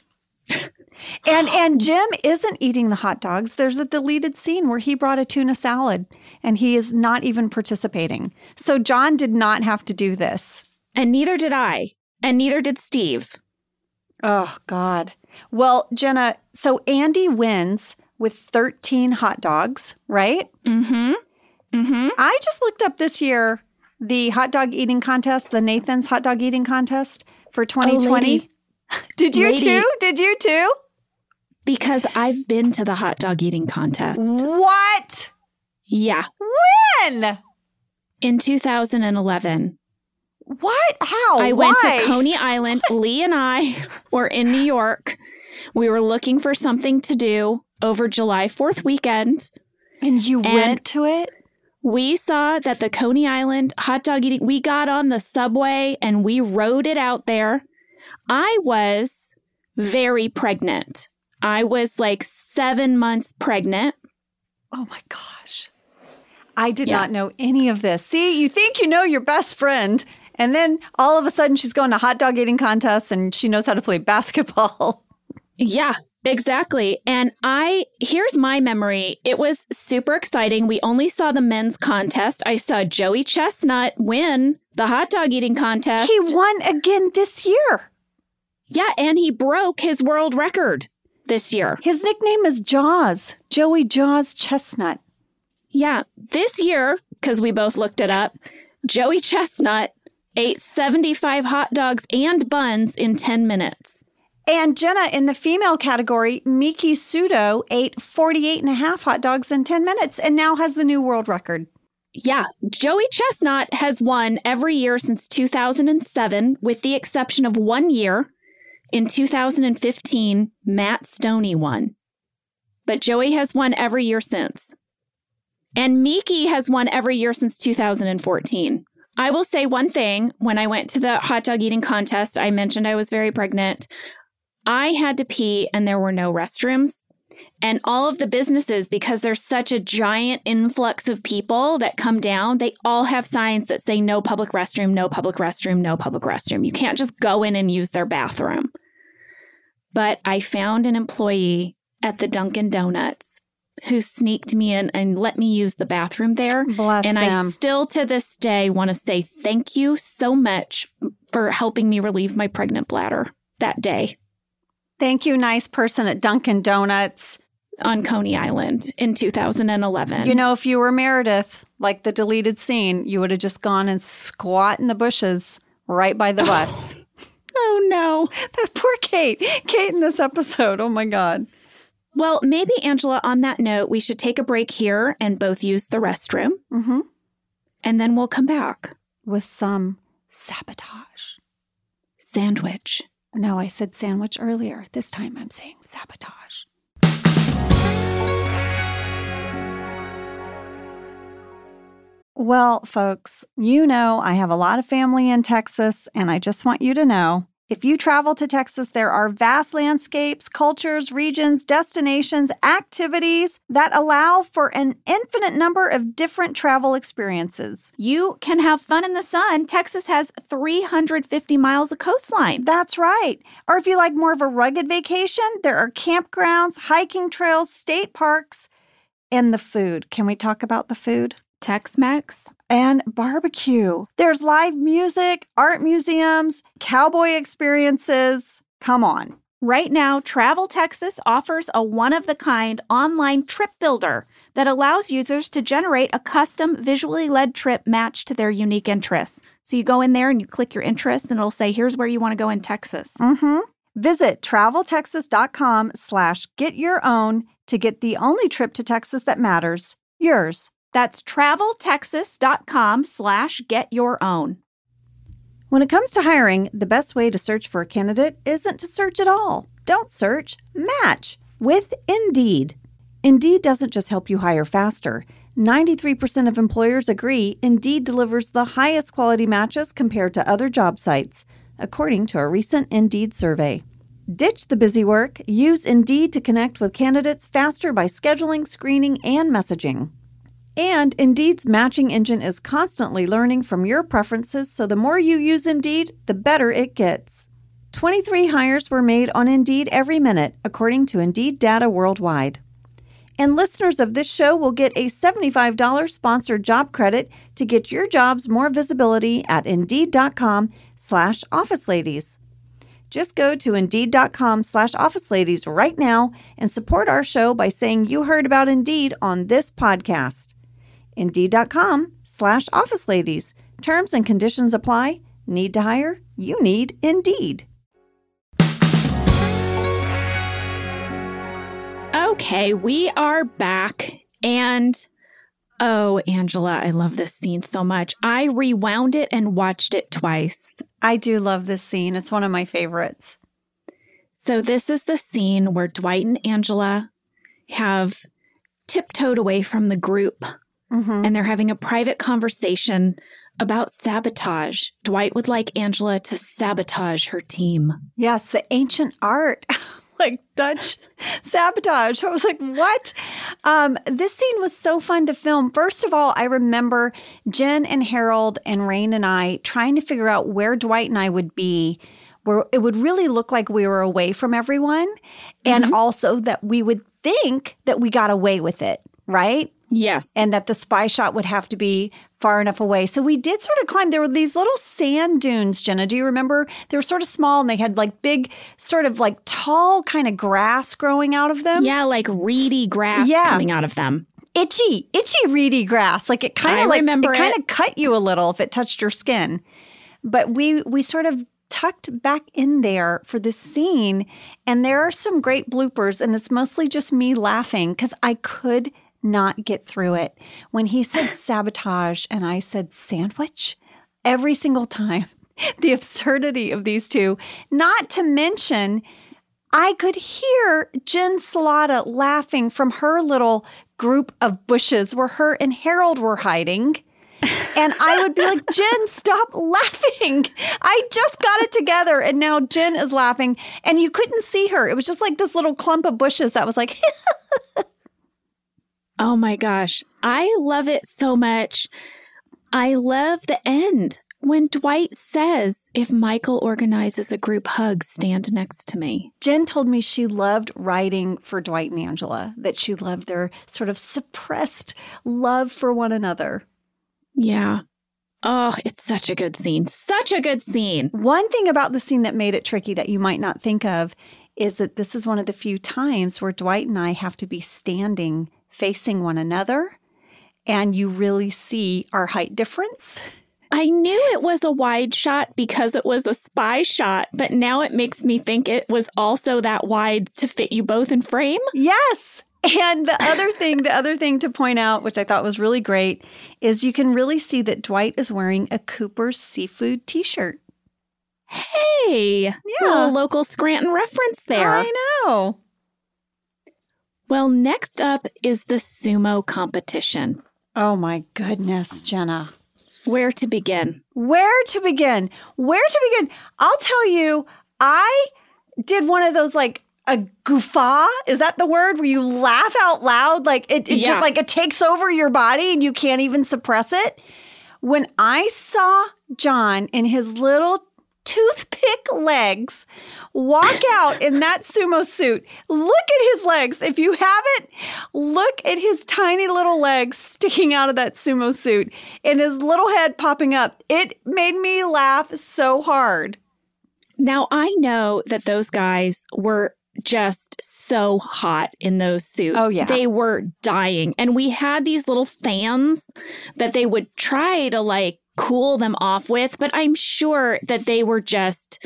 And Jim isn't eating the hot dogs. There's a deleted scene where he brought a tuna salad and he is not even participating. So John did not have to do this. And neither did I. And neither did Steve. Oh, God. Well, Jenna, so Andy wins with 13 hot dogs, right? Mm-hmm. Mm-hmm. I just looked up this year the hot dog eating contest, the Nathan's hot dog eating contest for 2020. Did you too? Did you too? Because I've been to the hot dog eating contest. What? Yeah. When? In 2011. What? How? I went to Coney Island. Lee and I were in New York. We were looking for something to do over July 4th weekend. And you went to it? We saw that the Coney Island hot dog eating, we got on the subway and we rode it out there. I was very pregnant. I was like 7 months pregnant. Oh my gosh. I did not know any of this. See, you think you know your best friend. And then all of a sudden she's going to hot dog eating contests and she knows how to play basketball. Yeah, exactly. And here's my memory. It was super exciting. We only saw the men's contest. I saw Joey Chestnut win the hot dog eating contest. He won again this year. Yeah, and he broke his world record this year. His nickname is Jaws, Joey Jaws Chestnut. Yeah, this year, because we both looked it up, Joey Chestnut ate 75 hot dogs and buns in 10 minutes. And Jenna, in the female category, Miki Sudo ate 48 and a half hot dogs in 10 minutes and now has the new world record. Yeah, Joey Chestnut has won every year since 2007, with the exception of 1 year. In 2015, Matt Stoney won. But Joey has won every year since. And Miki has won every year since 2014. I will say one thing. When I went to the hot dog eating contest, I mentioned I was very pregnant. I had to pee and there were no restrooms. And all of the businesses, because there's such a giant influx of people that come down, they all have signs that say no public restroom, no public restroom, no public restroom. You can't just go in and use their bathroom. But I found an employee at the Dunkin' Donuts who sneaked me in and let me use the bathroom there. Bless and them. I still to this day want to say thank you so much for helping me relieve my pregnant bladder that day. Thank you, nice person at Dunkin' Donuts. On Coney Island in 2011. You know, if you were Meredith, like the deleted scene, you would have just gone and squat in the bushes right by the bus. Oh, no. That poor Kate. Kate in this episode. Oh, my God. Well, maybe, Angela, on that note, we should take a break here and both use the restroom. Mm-hmm. And then we'll come back. With some sabotage. Sandwich. No, I said sandwich earlier. This time I'm saying sabotage. Well, folks, you know I have a lot of family in Texas, and I just want you to know, if you travel to Texas, there are vast landscapes, cultures, regions, destinations, activities that allow for an infinite number of different travel experiences. You can have fun in the sun. Texas has 350 miles of coastline. That's right. Or if you like more of a rugged vacation, there are campgrounds, hiking trails, state parks, and the food. Can we talk about the food? Tex-Mex. And barbecue. There's live music, art museums, cowboy experiences. Come on. Right now, Travel Texas offers a one-of-the-kind online trip builder that allows users to generate a custom visually led trip matched to their unique interests. So you go in there and you click your interests and it'll say, here's where you want to go in Texas. Mm-hmm. Visit traveltexas.com/getyourown to get the only trip to Texas that matters, yours. That's traveltexas.com/getyourown. When it comes to hiring, the best way to search for a candidate isn't to search at all. Don't search, match with Indeed. Indeed doesn't just help you hire faster. 93% of employers agree Indeed delivers the highest quality matches compared to other job sites, according to a recent Indeed survey. Ditch the busy work. Use Indeed to connect with candidates faster by scheduling, screening, and messaging. And Indeed's matching engine is constantly learning from your preferences, so the more you use Indeed, the better it gets. 23 hires were made on Indeed every minute, according to Indeed data worldwide. And listeners of this show will get a $75 sponsored job credit to get your jobs more visibility at Indeed.com/OfficeLadies. Just go to Indeed.com/OfficeLadies right now and support our show by saying you heard about Indeed on this podcast. Indeed.com/OfficeLadies. Terms and conditions apply. Need to hire? You need Indeed. Okay, we are back. And, oh, Angela, I love this scene so much. I rewound it and watched it twice. I do love this scene. It's one of my favorites. So this is the scene where Dwight and Angela have tiptoed away from the group. Mm-hmm. And they're having a private conversation about sabotage. Dwight would like Angela to sabotage her team. Yes, the ancient art, like Dutch sabotage. I was like, what? This scene was so fun to film. First of all, I remember Jen and Harold and Rain and I trying to figure out where Dwight and I would be, where it would really look like we were away from everyone. And also that we would think that we got away with it, right? Yes. And that the spy shot would have to be far enough away. So we did sort of climb. There were these little sand dunes, Jenna. Do you remember? They were sort of small and they had like big, sort of like tall kind of grass growing out of them. Yeah, like reedy grass coming out of them. Itchy, reedy grass. Like it kind of like it kind of cut you a little if it touched your skin. But we sort of tucked back in there for this scene. And there are some great bloopers. And it's mostly just me laughing because I could not get through it. When he said sabotage and I said sandwich, every single time, the absurdity of these two, not to mention, I could hear Jen Salata laughing from her little group of bushes where her and Harold were hiding. And I would be like, Jen, stop laughing. I just got it together. And now Jen is laughing. And you couldn't see her. It was just like this little clump of bushes that was like, oh my gosh. I love it so much. I love the end when Dwight says, if Michael organizes a group hug, stand next to me. Jen told me she loved writing for Dwight and Angela, that she loved their sort of suppressed love for one another. Yeah. Oh, it's such a good scene. Such a good scene. One thing about the scene that made it tricky that you might not think of is that this is one of the few times where Dwight and I have to be standing facing one another, and you really see our height difference. I knew it was a wide shot because it was a spy shot, but now it makes me think it was also that wide to fit you both in frame. Yes. And the other thing to point out, which I thought was really great, is you can really see that Dwight is wearing a Cooper's Seafood t-shirt. Hey, yeah, little local Scranton reference there. I know. Well, next up is the sumo competition. Oh my goodness, Jenna. Where to begin? Where to begin? I'll tell you, I did one of those like a guffaw. Is that the word where you laugh out loud? Like it just like it takes over your body and you can't even suppress it. When I saw John in his little toothpick legs walk out in that sumo suit, look at his legs. If you haven't, look at his tiny little legs sticking out of that sumo suit and his little head popping up. It made me laugh so hard. Now, I know that those guys were just so hot in those suits. Oh, yeah. They were dying. And we had these little fans that they would try to like cool them off with, but I'm sure that they were just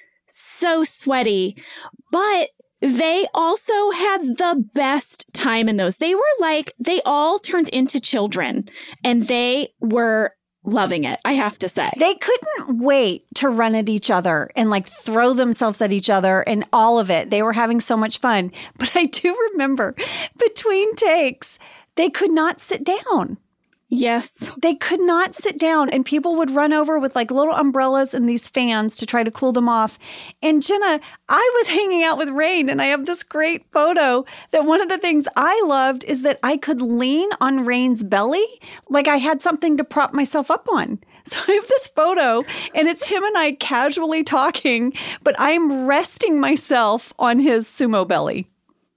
so sweaty. But they also had the best time in those. They were like, they all turned into children and they were loving it, I have to say. They couldn't wait to run at each other and like throw themselves at each other and all of it. They were having so much fun. But I do remember between takes, they could not sit down. Yes. They could not sit down and people would run over with like little umbrellas and these fans to try to cool them off. And Jenna, I was hanging out with Rain and I have this great photo that one of the things I loved is that I could lean on Rain's belly like I had something to prop myself up on. So I have this photo and it's him and I casually talking, but I'm resting myself on his sumo belly.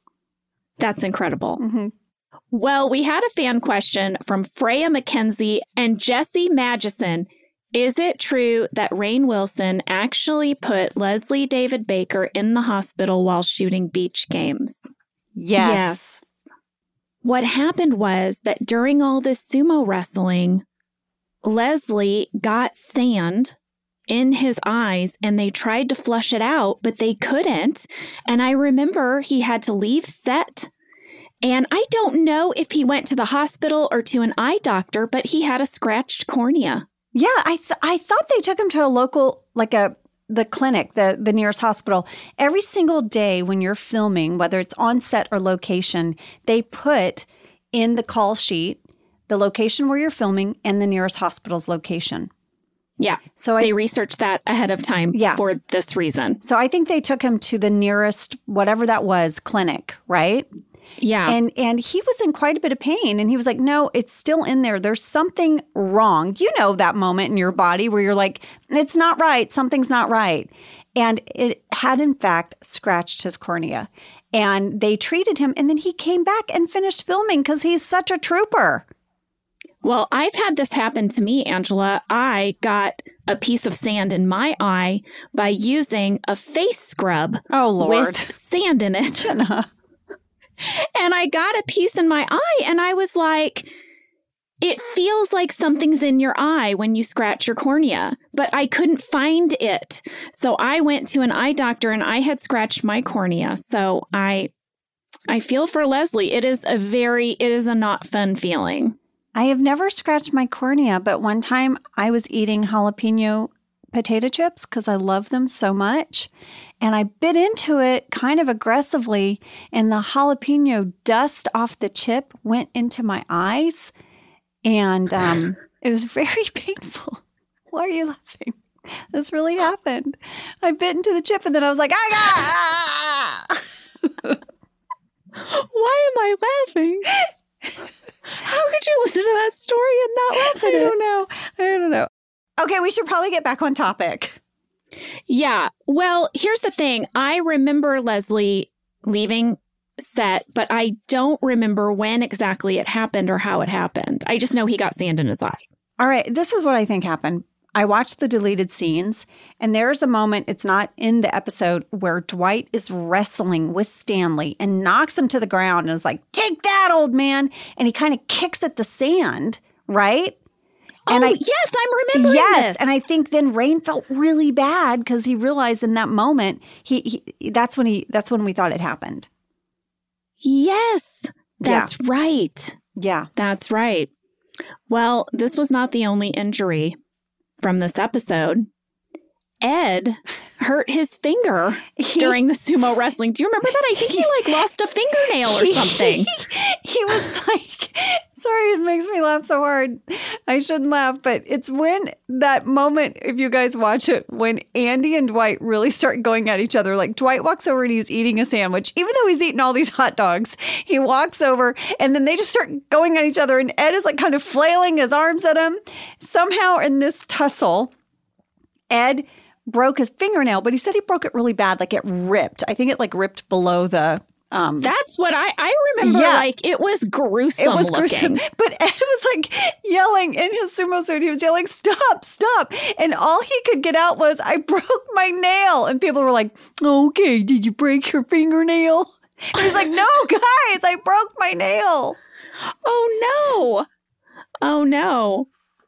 That's incredible. Mm-hmm. Well, we had a fan question from Freya McKenzie and Jesse Magison. Is it true that Rainn Wilson actually put Leslie David Baker in the hospital while shooting beach games? Yes. What happened was that during all this sumo wrestling, Leslie got sand in his eyes and they tried to flush it out, but they couldn't. And I remember he had to leave set. And I don't know if he went to the hospital or to an eye doctor, but he had a scratched cornea. Yeah, I thought they took him to a local, like the clinic, the nearest hospital. Every single day when you're filming, whether it's on set or location, they put in the call sheet the location where you're filming and the nearest hospital's location. Yeah, so they researched that ahead of time for this reason. So I think they took him to the nearest, whatever that was, clinic, right? Yeah. And he was in quite a bit of pain. And he was like, no, it's still in there. There's something wrong. You know that moment in your body where you're like, it's not right. Something's not right. And it had, in fact, scratched his cornea. And they treated him. And then he came back and finished filming because he's such a trooper. Well, I've had this happen to me, Angela. I got a piece of sand in my eye by using a face scrub. Oh, Lord. With sand in it. Jenna. And I got a piece in my eye and I was like, it feels like something's in your eye when you scratch your cornea, but I couldn't find it. So I went to an eye doctor and I had scratched my cornea. So I feel for Leslie. It is a not fun feeling. I have never scratched my cornea, but one time I was eating jalapeno potato chips because I love them so much. And I bit into it kind of aggressively, and the jalapeno dust off the chip went into my eyes. And it was very painful. Why are you laughing? This really happened. I bit into the chip and then I was like, ah! Why am I laughing? How could you listen to that story and not laugh at it? I don't know. Okay, we should probably get back on topic. Yeah. Well, here's the thing. I remember Leslie leaving set, but I don't remember when exactly it happened or how it happened. I just know he got sand in his eye. All right, this is what I think happened. I watched the deleted scenes, and there's a moment, it's not in the episode, where Dwight is wrestling with Stanley and knocks him to the ground and is like, take that, old man. And he kind of kicks at the sand, right? And yes, I'm remembering this. And I think then Rain felt really bad because he realized in that moment, that's when we thought it happened. Yes, that's right. Yeah. That's right. Well, this was not the only injury from this episode. Ed hurt his finger during the sumo wrestling. Do you remember that? I think he lost a fingernail or something. He was like, sorry, it makes me laugh so hard. I shouldn't laugh, but it's when that moment, if you guys watch it, when Andy and Dwight really start going at each other. Like Dwight walks over and he's eating a sandwich, even though he's eating all these hot dogs. He walks over and then they just start going at each other. And Ed is like kind of flailing his arms at him. Somehow in this tussle, Ed broke his fingernail, but he said he broke it really bad. Like it ripped. I think it ripped below the... That's what I remember. Yeah. It was gruesome. It was gruesome. But Ed was yelling in his sumo suit. He was yelling, stop, stop. And all he could get out was, I broke my nail. And people were like, okay, did you break your fingernail? And he's like, no, guys, I broke my nail. Oh, no.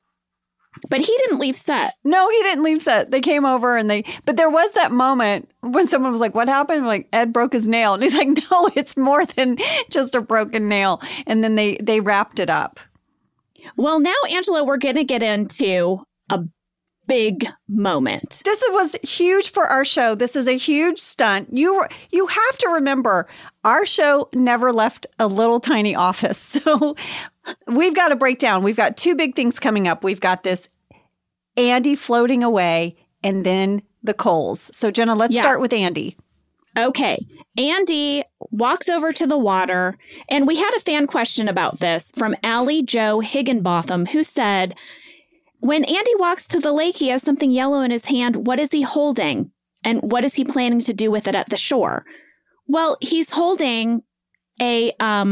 But he didn't leave set. No, he didn't leave set. They came over but there was that moment when someone was like, what happened? Like, Ed broke his nail. And he's like, no, it's more than just a broken nail. And then they wrapped it up. Well, now, Angela, we're going to get into a big moment. This was huge for our show. This is a huge stunt. You have to remember, our show never left a little tiny office. So we've got to break down. We've got two big things coming up. We've got this Andy floating away and then the Coles. So Jenna, let's start with Andy. Okay. Andy walks over to the water, and we had a fan question about this from Allie Jo Higginbotham, who said, when Andy walks to the lake, he has something yellow in his hand. What is he holding? And what is he planning to do with it at the shore? Well, he's holding a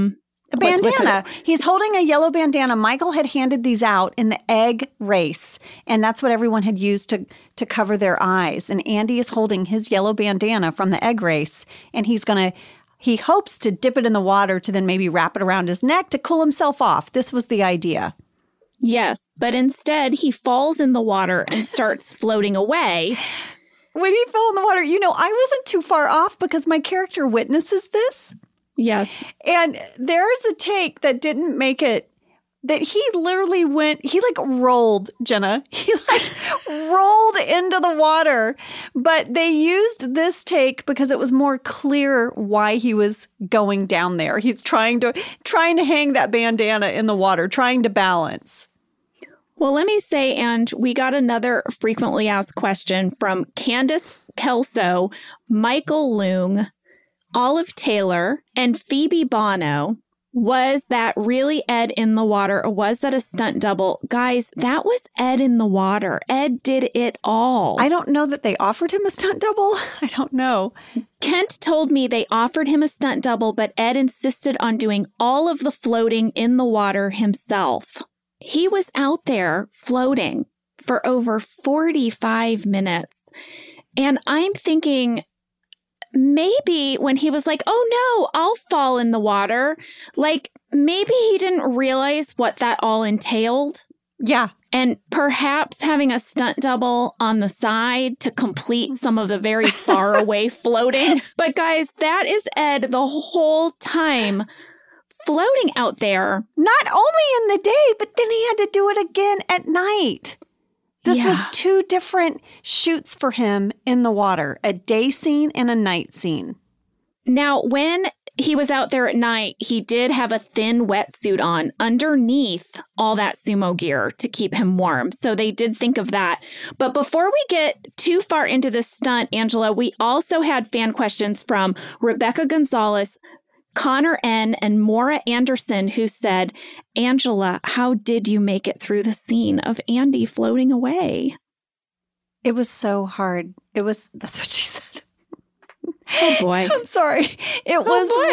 bandana. He's holding a yellow bandana. Michael had handed these out in the egg race, and that's what everyone had used to cover their eyes. And Andy is holding his yellow bandana from the egg race, and he hopes to dip it in the water to then maybe wrap it around his neck to cool himself off. This was the idea. Yes, but instead he falls in the water and starts floating away. When he fell in the water, I wasn't too far off because my character witnesses this. Yes. And there's a take that didn't make it, that he literally rolled, Jenna. He rolled into the water. But they used this take because it was more clear why he was going down there. He's trying to hang that bandana in the water, trying to balance. Well, let me say, and we got another frequently asked question from Candace Kelso, Michael Leung, Olive Taylor, and Phoebe Bono. Was that really Ed in the water, or was that a stunt double? Guys, that was Ed in the water. Ed did it all. I don't know that they offered him a stunt double. I don't know. Kent told me they offered him a stunt double, but Ed insisted on doing all of the floating in the water himself. He was out there floating for over 45 minutes. And I'm thinking, maybe when he was like, oh no, I'll fall in the water, maybe he didn't realize what that all entailed. Yeah. And perhaps having a stunt double on the side to complete some of the very far away floating. But guys, that is Ed the whole time floating out there. Not only in the day, but then he had to do it again at night. This was 2 different shoots for him in the water, a day scene and a night scene. Now, when he was out there at night, he did have a thin wetsuit on underneath all that sumo gear to keep him warm. So they did think of that. But before we get too far into this stunt, Angela, we also had fan questions from Rebecca Gonzalez, Connor N., and Maura Anderson, who said, Angela, how did you make it through the scene of Andy floating away? It was so hard. That's what she said. Oh, boy. I'm sorry. It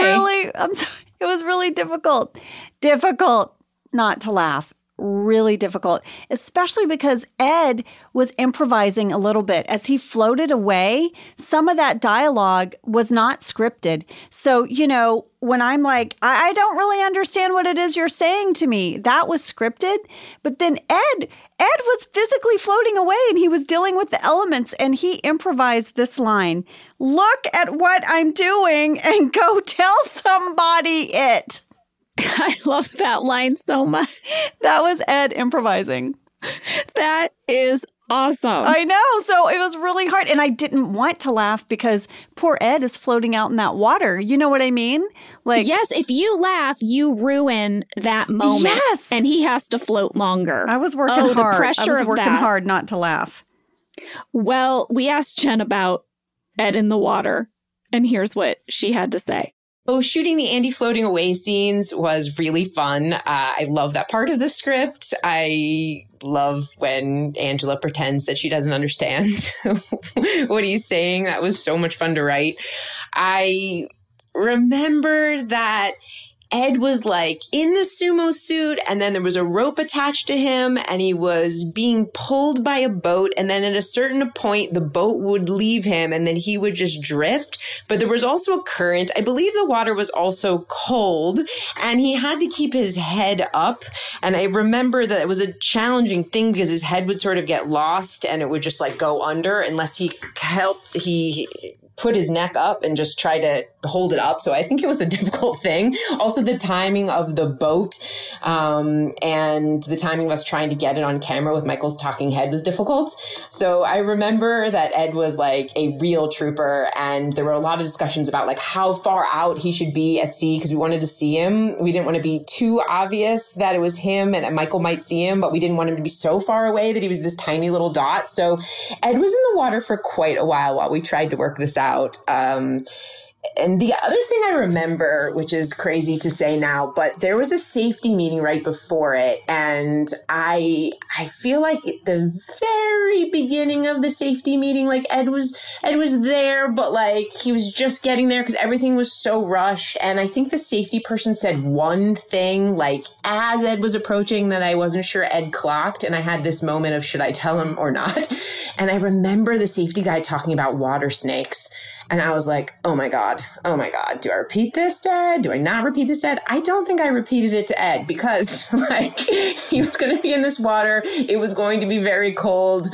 was really difficult. Difficult not to laugh. Really difficult, especially because Ed was improvising a little bit. As he floated away, some of that dialogue was not scripted. So, when I'm like, I don't really understand what it is you're saying to me, that was scripted. But then Ed was physically floating away and he was dealing with the elements and he improvised this line. Look at what I'm doing and go tell somebody it. I love that line so much. That was Ed improvising. That is awesome. I know. So it was really hard. And I didn't want to laugh because poor Ed is floating out in that water. You know what I mean? Yes, if you laugh, you ruin that moment. Yes. And he has to float longer. I was working hard. The pressure I was working of that. hard not to laugh. Well, we asked Jen about Ed in the water, and here's what she had to say. Oh, shooting the Andy floating away scenes was really fun. I love that part of the script. I love when Angela pretends that she doesn't understand what he's saying. That was so much fun to write. I remember that Ed was like in the sumo suit and then there was a rope attached to him and he was being pulled by a boat. And then at a certain point, the boat would leave him and then he would just drift. But there was also a current. I believe the water was also cold and he had to keep his head up. And I remember that it was a challenging thing because his head would sort of get lost and it would just like go under unless he put his neck up and just try to hold it up. So I think it was a difficult thing. Also, the timing of the boat and the timing of us trying to get it on camera with Michael's talking head was difficult. So I remember that Ed was like a real trooper and there were a lot of discussions about like how far out he should be at sea because we wanted to see him. We didn't want to be too obvious that it was him and that Michael might see him, but we didn't want him to be so far away that he was this tiny little dot. So Ed was in the water for quite a while we tried to work this out. And the other thing I remember, which is crazy to say now, but there was a safety meeting right before it. And I feel like at the very beginning of the safety meeting, like Ed was there, but like he was just getting there because everything was so rushed. And I think the safety person said one thing, like as Ed was approaching that I wasn't sure Ed clocked. And I had this moment of, should I tell him or not? And I remember the safety guy talking about water snakes. And I was like, oh my God. Do I repeat this to Ed? Do I not repeat this to Ed? I don't think I repeated it to Ed because like he was going to be in this water. It was going to be very cold.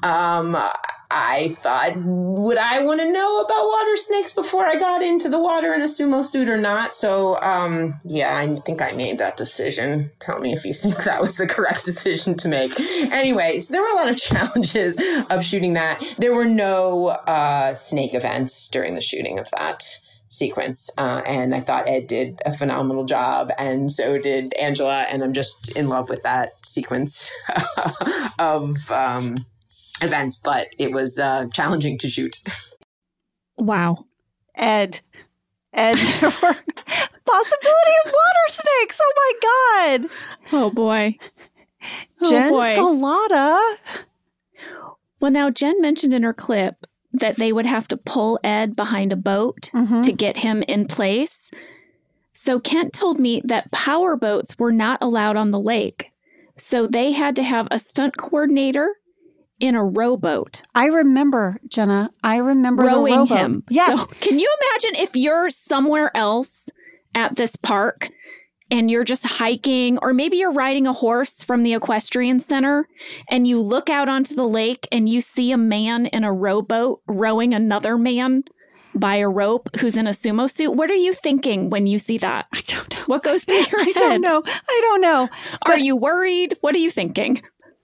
I thought, would I want to know about water snakes before I got into the water in a sumo suit or not? So, yeah, I think I made that decision. Tell me if you think that was the correct decision to make. Anyway, so there were a lot of challenges of shooting that. There were no snake events during the shooting of that sequence. And I thought Ed did a phenomenal job and so did Angela. And I'm just in love with that sequence of events, but it was challenging to shoot. Wow. Ed, there were possibility of water snakes. Oh my God. Oh boy. Jen Salata. Well, now Jen mentioned in her clip that they would have to pull Ed behind a boat to get him in place. So Kent told me that power boats were not allowed on the lake. So they had to have a stunt coordinator in a rowboat. I remember, Jenna. Rowing the him. Yes. So can you imagine if you're somewhere else at this park and you're just hiking, or maybe you're riding a horse from the equestrian center and you look out onto the lake and you see a man in a rowboat rowing another man by a rope who's in a sumo suit? What are you thinking when you see that? I don't know. What goes through your head? I don't know. Are you worried? What are you thinking?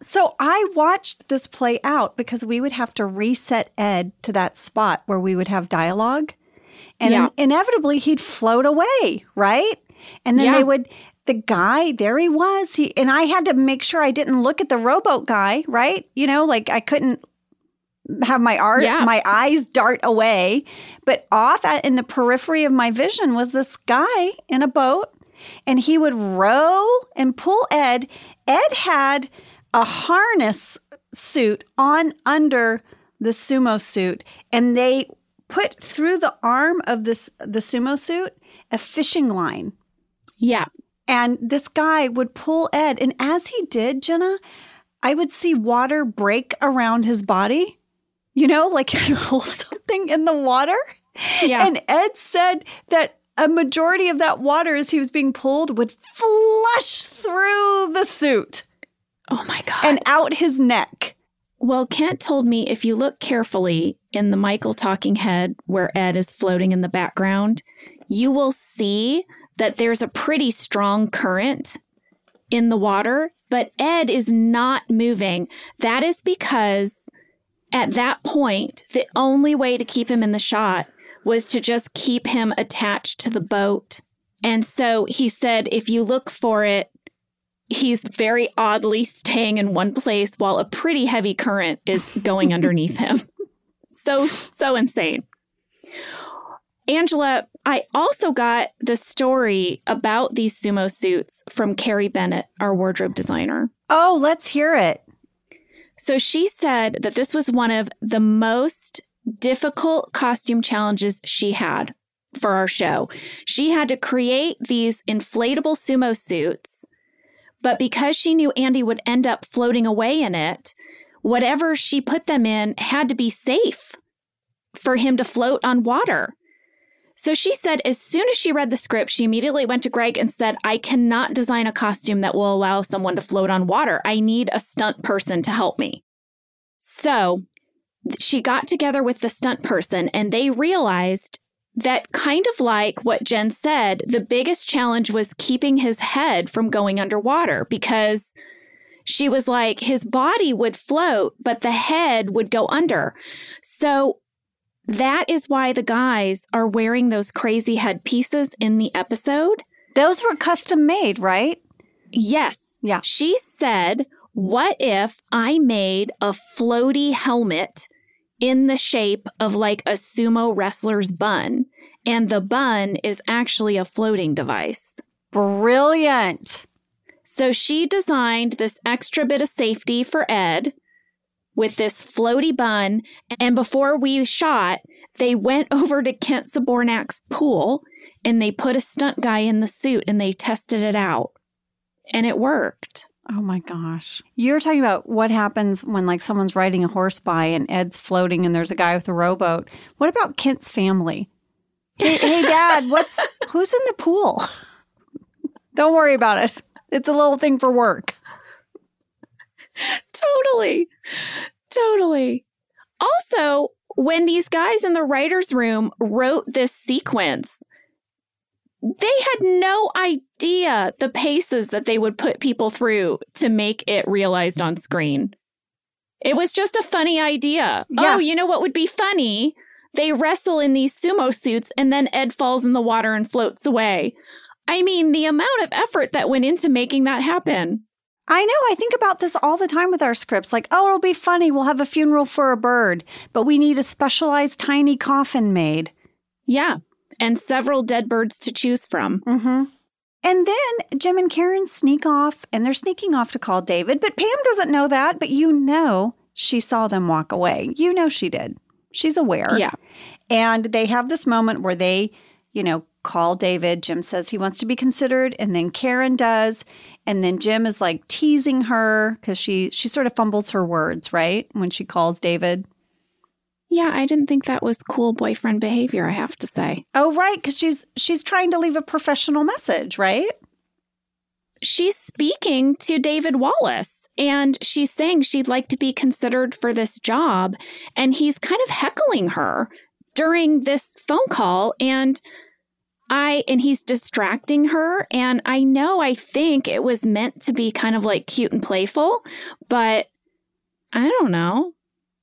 So I watched this play out because we would have to reset Ed to that spot where we would have dialogue. And inevitably he'd float away, right? And then the guy, there he was. And I had to make sure I didn't look at the rowboat guy, right? Like I couldn't have my eyes dart away. But off in the periphery of my vision was this guy in a boat, and he would row and pull Ed. Ed had a harness suit on under the sumo suit, and they put through the arm of the sumo suit a fishing line. Yeah. And this guy would pull Ed. And as he did, Jenna, I would see water break around his body. Like if you pull something in the water. Yeah. And Ed said that a majority of that water as he was being pulled would flush through the suit. Oh, my God. And out his neck. Well, Kent told me if you look carefully in the Michael talking head where Ed is floating in the background, you will see that there's a pretty strong current in the water, but Ed is not moving. That is because at that point, the only way to keep him in the shot was to just keep him attached to the boat. And so he said, if you look for it, he's very oddly staying in one place while a pretty heavy current is going underneath him. So insane. Angela, I also got the story about these sumo suits from Carrie Bennett, our wardrobe designer. Oh, let's hear it. So she said that this was one of the most difficult costume challenges she had for our show. She had to create these inflatable sumo suits, but because she knew Andy would end up floating away in it, whatever she put them in had to be safe for him to float on water. So she said as soon as she read the script, she immediately went to Greg and said, I cannot design a costume that will allow someone to float on water. I need a stunt person to help me. So she got together with the stunt person, and they realized that, kind of like what Jen said, the biggest challenge was keeping his head from going underwater, because she was like, his body would float, but the head would go under. So that is why the guys are wearing those crazy headpieces in the episode. Those were custom made, right? Yes. Yeah. She said, what if I made a floaty helmet in the shape of like a sumo wrestler's bun, and the bun is actually a floating device? Brilliant. So she designed this extra bit of safety for Ed with this floaty bun. And before we shot, they went over to Kent Sabornak's pool and they put a stunt guy in the suit and they tested it out. And it worked. Oh my gosh. You're talking about what happens when like someone's riding a horse by and Ed's floating and there's a guy with a rowboat. What about Kent's family? Hey Dad, who's in the pool? Don't worry about it. It's a little thing for work. Totally. Also, when these guys in the writer's room wrote this sequence, they had no idea the paces that they would put people through to make it realized on screen. It was just a funny idea. Yeah. Oh, you know what would be funny? They wrestle in these sumo suits and then Ed falls in the water and floats away. I mean, the amount of effort that went into making that happen. I know. I think about this all the time with our scripts. Like, oh, it'll be funny. We'll have a funeral for a bird, but we need a specialized tiny coffin made. Yeah. And several dead birds to choose from. Mm-hmm. And then Jim and Karen sneak off, and they're sneaking off to call David. But Pam doesn't know that, but you know she saw them walk away. You know she did. She's aware. Yeah. And they have this moment where they, call David. Jim says he wants to be considered, and then Karen does. And then Jim is like teasing her because she sort of fumbles her words, right? When she calls David. Yeah, I didn't think that was cool boyfriend behavior, I have to say. Oh, right, because she's trying to leave a professional message, right? She's speaking to David Wallace, and she's saying she'd like to be considered for this job, and he's kind of heckling her during this phone call, and And he's distracting her. And I think it was meant to be kind of like cute and playful, but I don't know.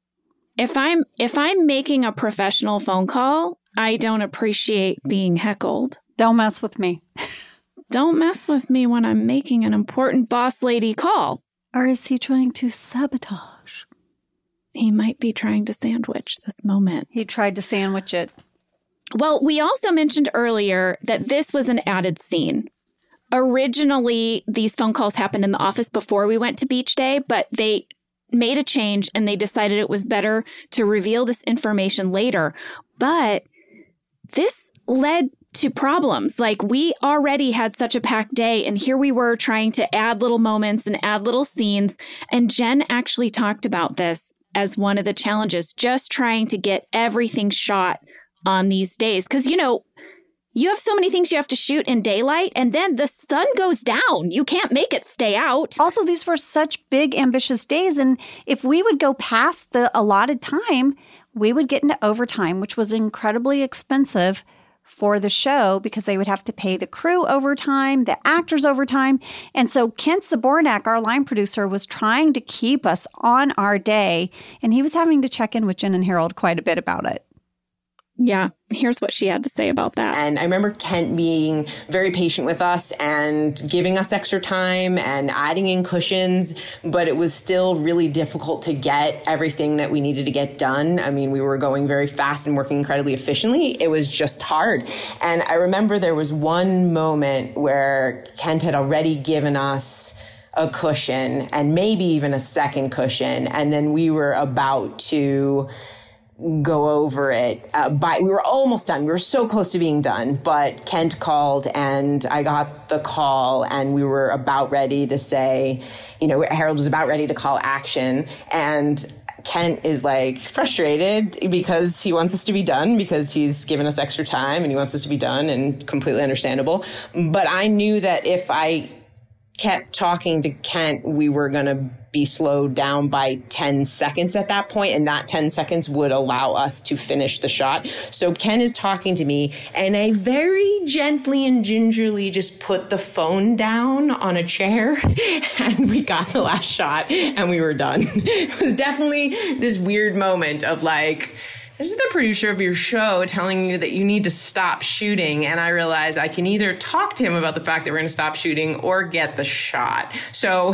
If I'm making a professional phone call, I don't appreciate being heckled. Don't mess with me. Don't mess with me when I'm making an important boss lady call. Or is he trying to sabotage? He might be trying to sandwich this moment. He tried to sandwich it. Well, we also mentioned earlier that this was an added scene. Originally, these phone calls happened in the office before we went to beach day, but they made a change and they decided it was better to reveal this information later. But this led to problems. Like, we already had such a packed day, and here we were trying to add little moments and add little scenes. And Jen actually talked about this as one of the challenges, just trying to get everything shot on these days. Because, you have so many things you have to shoot in daylight, and then the sun goes down. You can't make it stay out. Also, these were such big, ambitious days. And if we would go past the allotted time, we would get into overtime, which was incredibly expensive for the show because they would have to pay the crew overtime, the actors overtime. And so Kent Zabornak, our line producer, was trying to keep us on our day. And he was having to check in with Jen and Harold quite a bit about it. Yeah, here's what she had to say about that. And I remember Kent being very patient with us and giving us extra time and adding in cushions, but it was still really difficult to get everything that we needed to get done. I mean, we were going very fast and working incredibly efficiently. It was just hard. And I remember there was one moment where Kent had already given us a cushion and maybe even a second cushion, and then we were about to go over it. We were almost done. We were so close to being done, but Kent called and I got the call and we were about ready to say, Harold was about ready to call action. And Kent is like frustrated because he wants us to be done because he's given us extra time and he wants us to be done, and completely understandable. But I knew that if I kept talking to Kent, we were going to be slowed down by 10 seconds at that point, and that 10 seconds would allow us to finish the shot. So Ken is talking to me, and I very gently and gingerly just put the phone down on a chair, and we got the last shot, and we were done. It was definitely this weird moment of like, this is the producer of your show telling you that you need to stop shooting. And I realized I can either talk to him about the fact that we're going to stop shooting or get the shot. So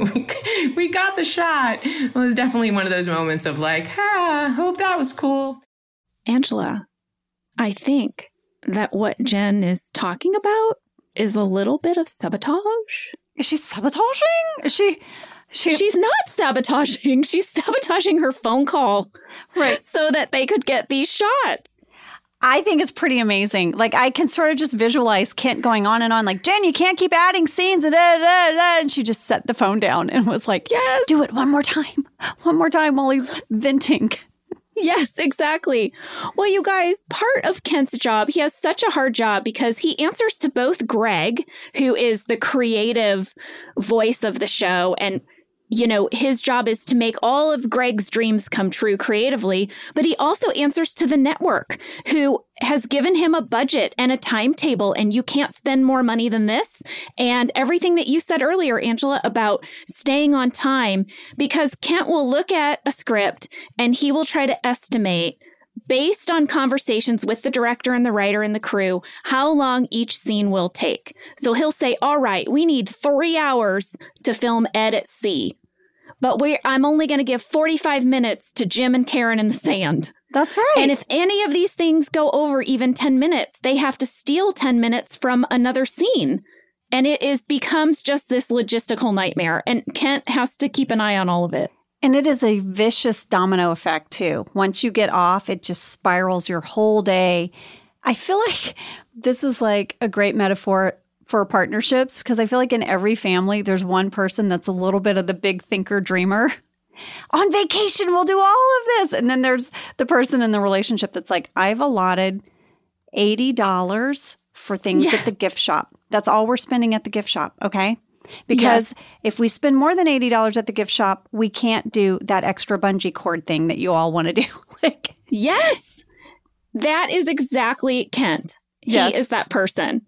we got the shot. It was definitely one of those moments of like, hope that was cool. Angela, I think that what Jen is talking about is a little bit of sabotage. Is she sabotaging? Is she... She's not sabotaging. She's sabotaging her phone call. Right. So that they could get these shots. I think it's pretty amazing. Like, I can sort of just visualize Kent going on and on, like, Jen, you can't keep adding scenes. And she just set the phone down and was like, yes, do it one more time while he's venting. Yes, exactly. Well, you guys, part of Kent's job, he has such a hard job because he answers to both Greg, who is the creative voice of the show, and his job is to make all of Greg's dreams come true creatively, but he also answers to the network, who has given him a budget and a timetable, and you can't spend more money than this. And everything that you said earlier, Angela, about staying on time, because Kent will look at a script and he will try to estimate, based on conversations with the director and the writer and the crew, how long each scene will take. So he'll say, all right, we need 3 hours to film Ed at sea, but I'm only going to give 45 minutes to Jim and Karen in the sand. That's right. And if any of these things go over even 10 minutes, they have to steal 10 minutes from another scene. And becomes just this logistical nightmare. And Kent has to keep an eye on all of it. And it is a vicious domino effect, too. Once you get off, it just spirals your whole day. I feel like this is like a great metaphor for partnerships, because I feel like in every family, there's one person that's a little bit of the big thinker dreamer. On vacation, we'll do all of this. And then there's the person in the relationship that's like, I've allotted $80 for things at the gift shop. That's all we're spending at the gift shop, okay? Because if we spend more than $80 at the gift shop, we can't do that extra bungee cord thing that you all want to do. Yes, that is exactly Kent. Yes. He is that person.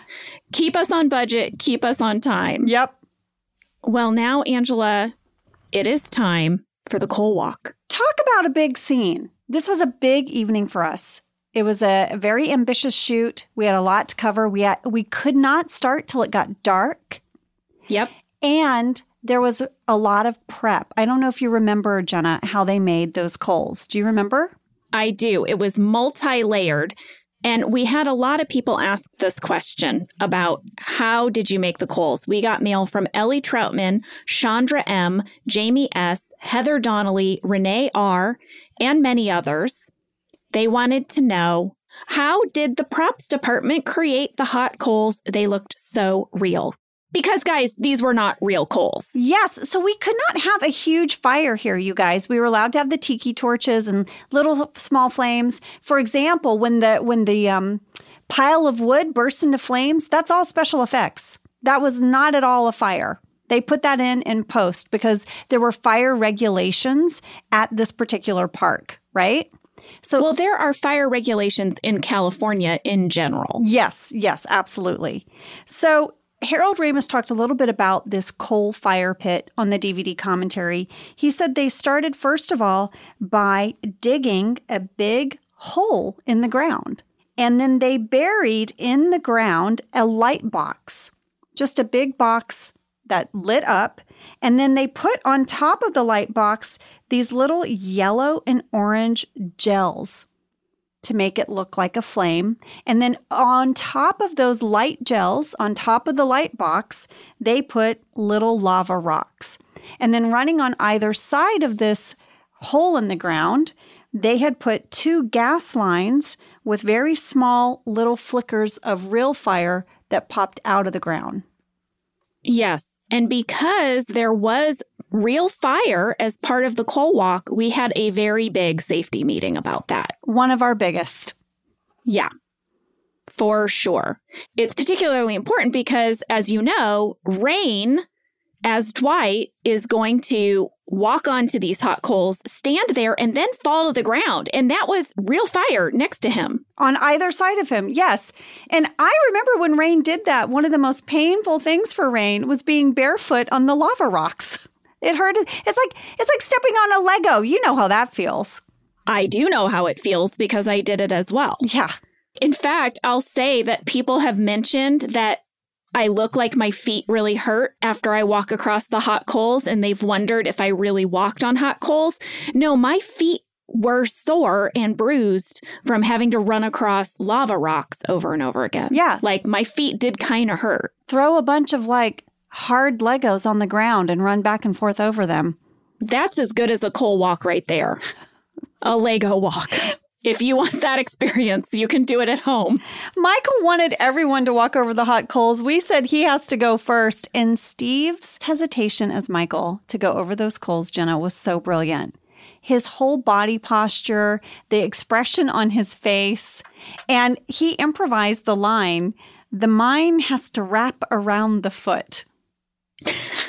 Keep us on budget. Keep us on time. Yep. Well, now, Angela, it is time for the coal walk. Talk about a big scene. This was a big evening for us. It was a very ambitious shoot. We had a lot to cover. We could not start till it got dark. Yep. And there was a lot of prep. I don't know if you remember, Jenna, how they made those coals. Do you remember? I do. It was multi-layered. And we had a lot of people ask this question about how did you make the coals? We got mail from Ellie Troutman, Chandra M., Jamie S., Heather Donnelly, Renee R., and many others. They wanted to know, how did the props department create the hot coals? They looked so real. Because, guys, these were not real coals. Yes. So we could not have a huge fire here, you guys. We were allowed to have the tiki torches and little small flames. For example, when the pile of wood burst into flames, that's all special effects. That was not at all a fire. They put that in post because there were fire regulations at this particular park, right? So, well, there are fire regulations in California in general. Yes, absolutely. So Harold Ramis talked a little bit about this coal fire pit on the DVD commentary. He said they started, first of all, by digging a big hole in the ground. And then they buried in the ground a light box, just a big box that lit up. And then they put on top of the light box these little yellow and orange gels to make it look like a flame. And then on top of those light gels, on top of the light box, they put little lava rocks. And then running on either side of this hole in the ground, they had put 2 gas lines with very small little flickers of real fire that popped out of the ground. Yes. And because there was real fire as part of the coal walk, we had a very big safety meeting about that. One of our biggest. Yeah, for sure. It's particularly important because, as you know, Rain, as Dwight, is going to walk onto these hot coals, stand there, and then fall to the ground. And that was real fire next to him. On either side of him, yes. And I remember when Rain did that, one of the most painful things for Rain was being barefoot on the lava rocks. It hurt. It's like stepping on a Lego. You know how that feels. I do know how it feels because I did it as well. Yeah. In fact, I'll say that people have mentioned that I look like my feet really hurt after I walk across the hot coals, and they've wondered if I really walked on hot coals. No, my feet were sore and bruised from having to run across lava rocks over and over again. Yeah. Like, my feet did kind of hurt. Throw a bunch of hard Legos on the ground and run back and forth over them. That's as good as a coal walk right there. A Lego walk. If you want that experience, you can do it at home. Michael wanted everyone to walk over the hot coals. We said he has to go first. And Steve's hesitation as Michael to go over those coals, Jenna, was so brilliant. His whole body posture, the expression on his face, and he improvised the line, "The mine has to wrap around the foot." I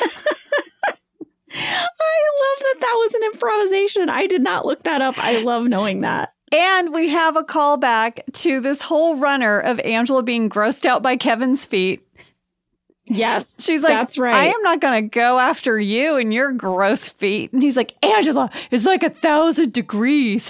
love that was an improvisation. I did not look that up. I love knowing that. And we have a callback to this whole runner of Angela being grossed out by Kevin's feet. Yes, she's like, that's right. I am not going to go after you and your gross feet. And he's like, Angela, it's like 1,000 degrees.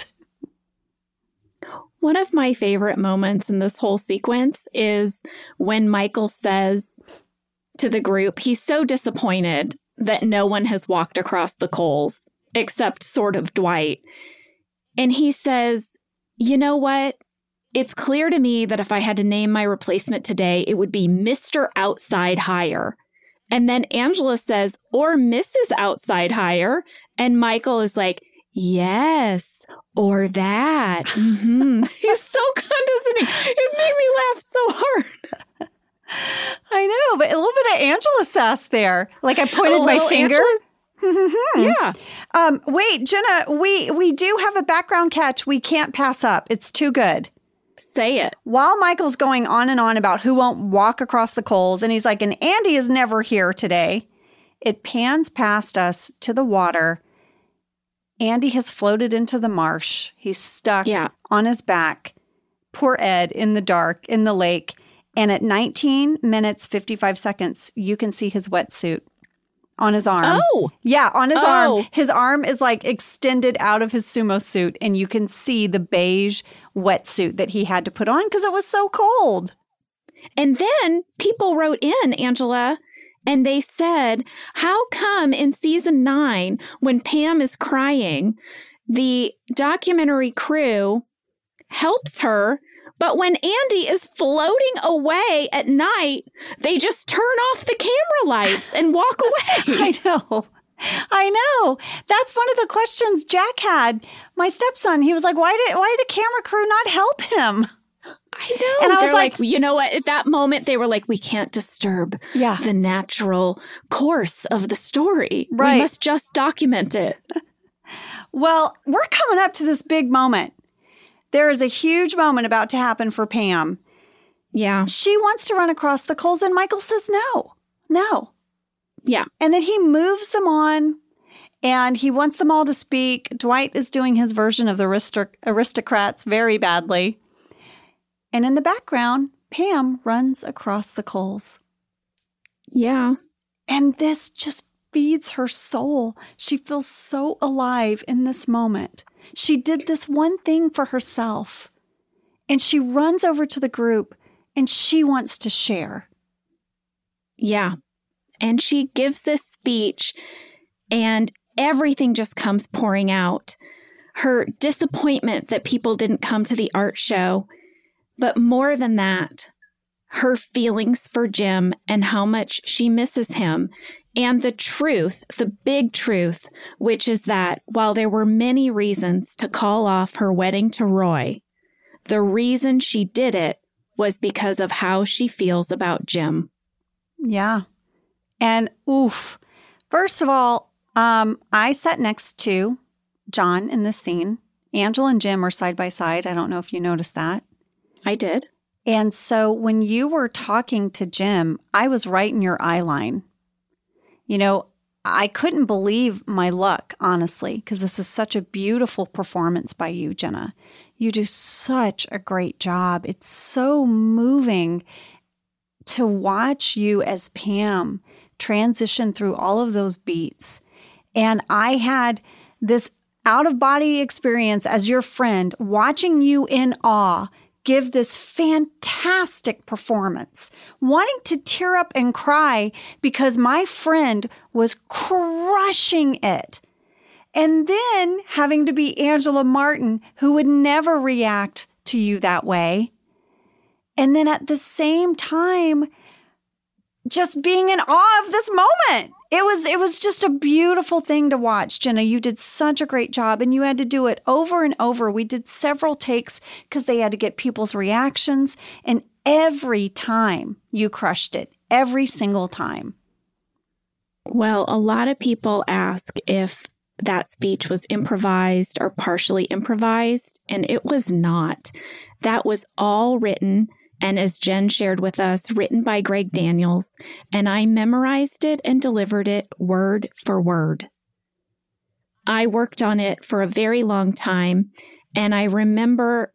One of my favorite moments in this whole sequence is when Michael says to the group, he's so disappointed that no one has walked across the coals except sort of Dwight. And he says, you know what? It's clear to me that if I had to name my replacement today, it would be Mr. Outside Hire. And then Angela says, or Mrs. Outside Hire. And Michael is like, yes, or that. Mm-hmm. He's so condescending. It made me laugh so hard. I know, but a little bit of Angela sass there. Like I pointed my finger. Yeah. Wait, Jenna, we do have a background catch we can't pass up. It's too good. Say it. While Michael's going on and on about who won't walk across the coals, and he's like, and Andy is never here today, it pans past us to the water. Andy has floated into the marsh. He's stuck on his back, poor Ed in the dark in the lake. And at 19 minutes, 55 seconds, you can see his wetsuit on his arm. Oh! Yeah, on his arm. His arm is like extended out of his sumo suit, and you can see the beige wetsuit that he had to put on because it was so cold. And then people wrote in, Angela, and they said, how come in season 9, when Pam is crying, the documentary crew helps her, but when Andy is floating away at night, they just turn off the camera lights and walk away? I know. That's one of the questions Jack had. My stepson, he was like, why did the camera crew not help him? I know. And I was like, you know what? At that moment, they were like, we can't disturb the natural course of the story. Right. We must just document it. Well, we're coming up to this big moment. There is a huge moment about to happen for Pam. Yeah. She wants to run across the coals, and Michael says no. Yeah. And then he moves them on, and he wants them all to speak. Dwight is doing his version of the aristocrats very badly. And in the background, Pam runs across the coals. Yeah. And this just feeds her soul. She feels so alive in this moment. She did this one thing for herself, and she runs over to the group, and she wants to share. Yeah. And she gives this speech, and everything just comes pouring out. Her disappointment that people didn't come to the art show, but more than that, her feelings for Jim and how much she misses him. And the truth, the big truth, which is that while there were many reasons to call off her wedding to Roy, the reason she did it was because of how she feels about Jim. Yeah. And oof. First of all, I sat next to John in this scene. Angela and Jim are side by side. I don't know if you noticed that. I did. And so when you were talking to Jim, I was right in your eye line. You know, I couldn't believe my luck, honestly, because this is such a beautiful performance by you, Jenna. You do such a great job. It's so moving to watch you as Pam transition through all of those beats. And I had this out-of-body experience as your friend, watching you in awe give this fantastic performance, wanting to tear up and cry because my friend was crushing it. And then having to be Angela Martin, who would never react to you that way. And then at the same time, just being in awe of this moment. It was just a beautiful thing to watch, Jenna. You did such a great job, and you had to do it over and over. We did several takes because they had to get people's reactions, and every time you crushed it, every single time. Well, a lot of people ask if that speech was improvised or partially improvised, and it was not. That was all written. And as Jen shared with us, written by Greg Daniels, and I memorized it and delivered it word for word. I worked on it for a very long time, and I remember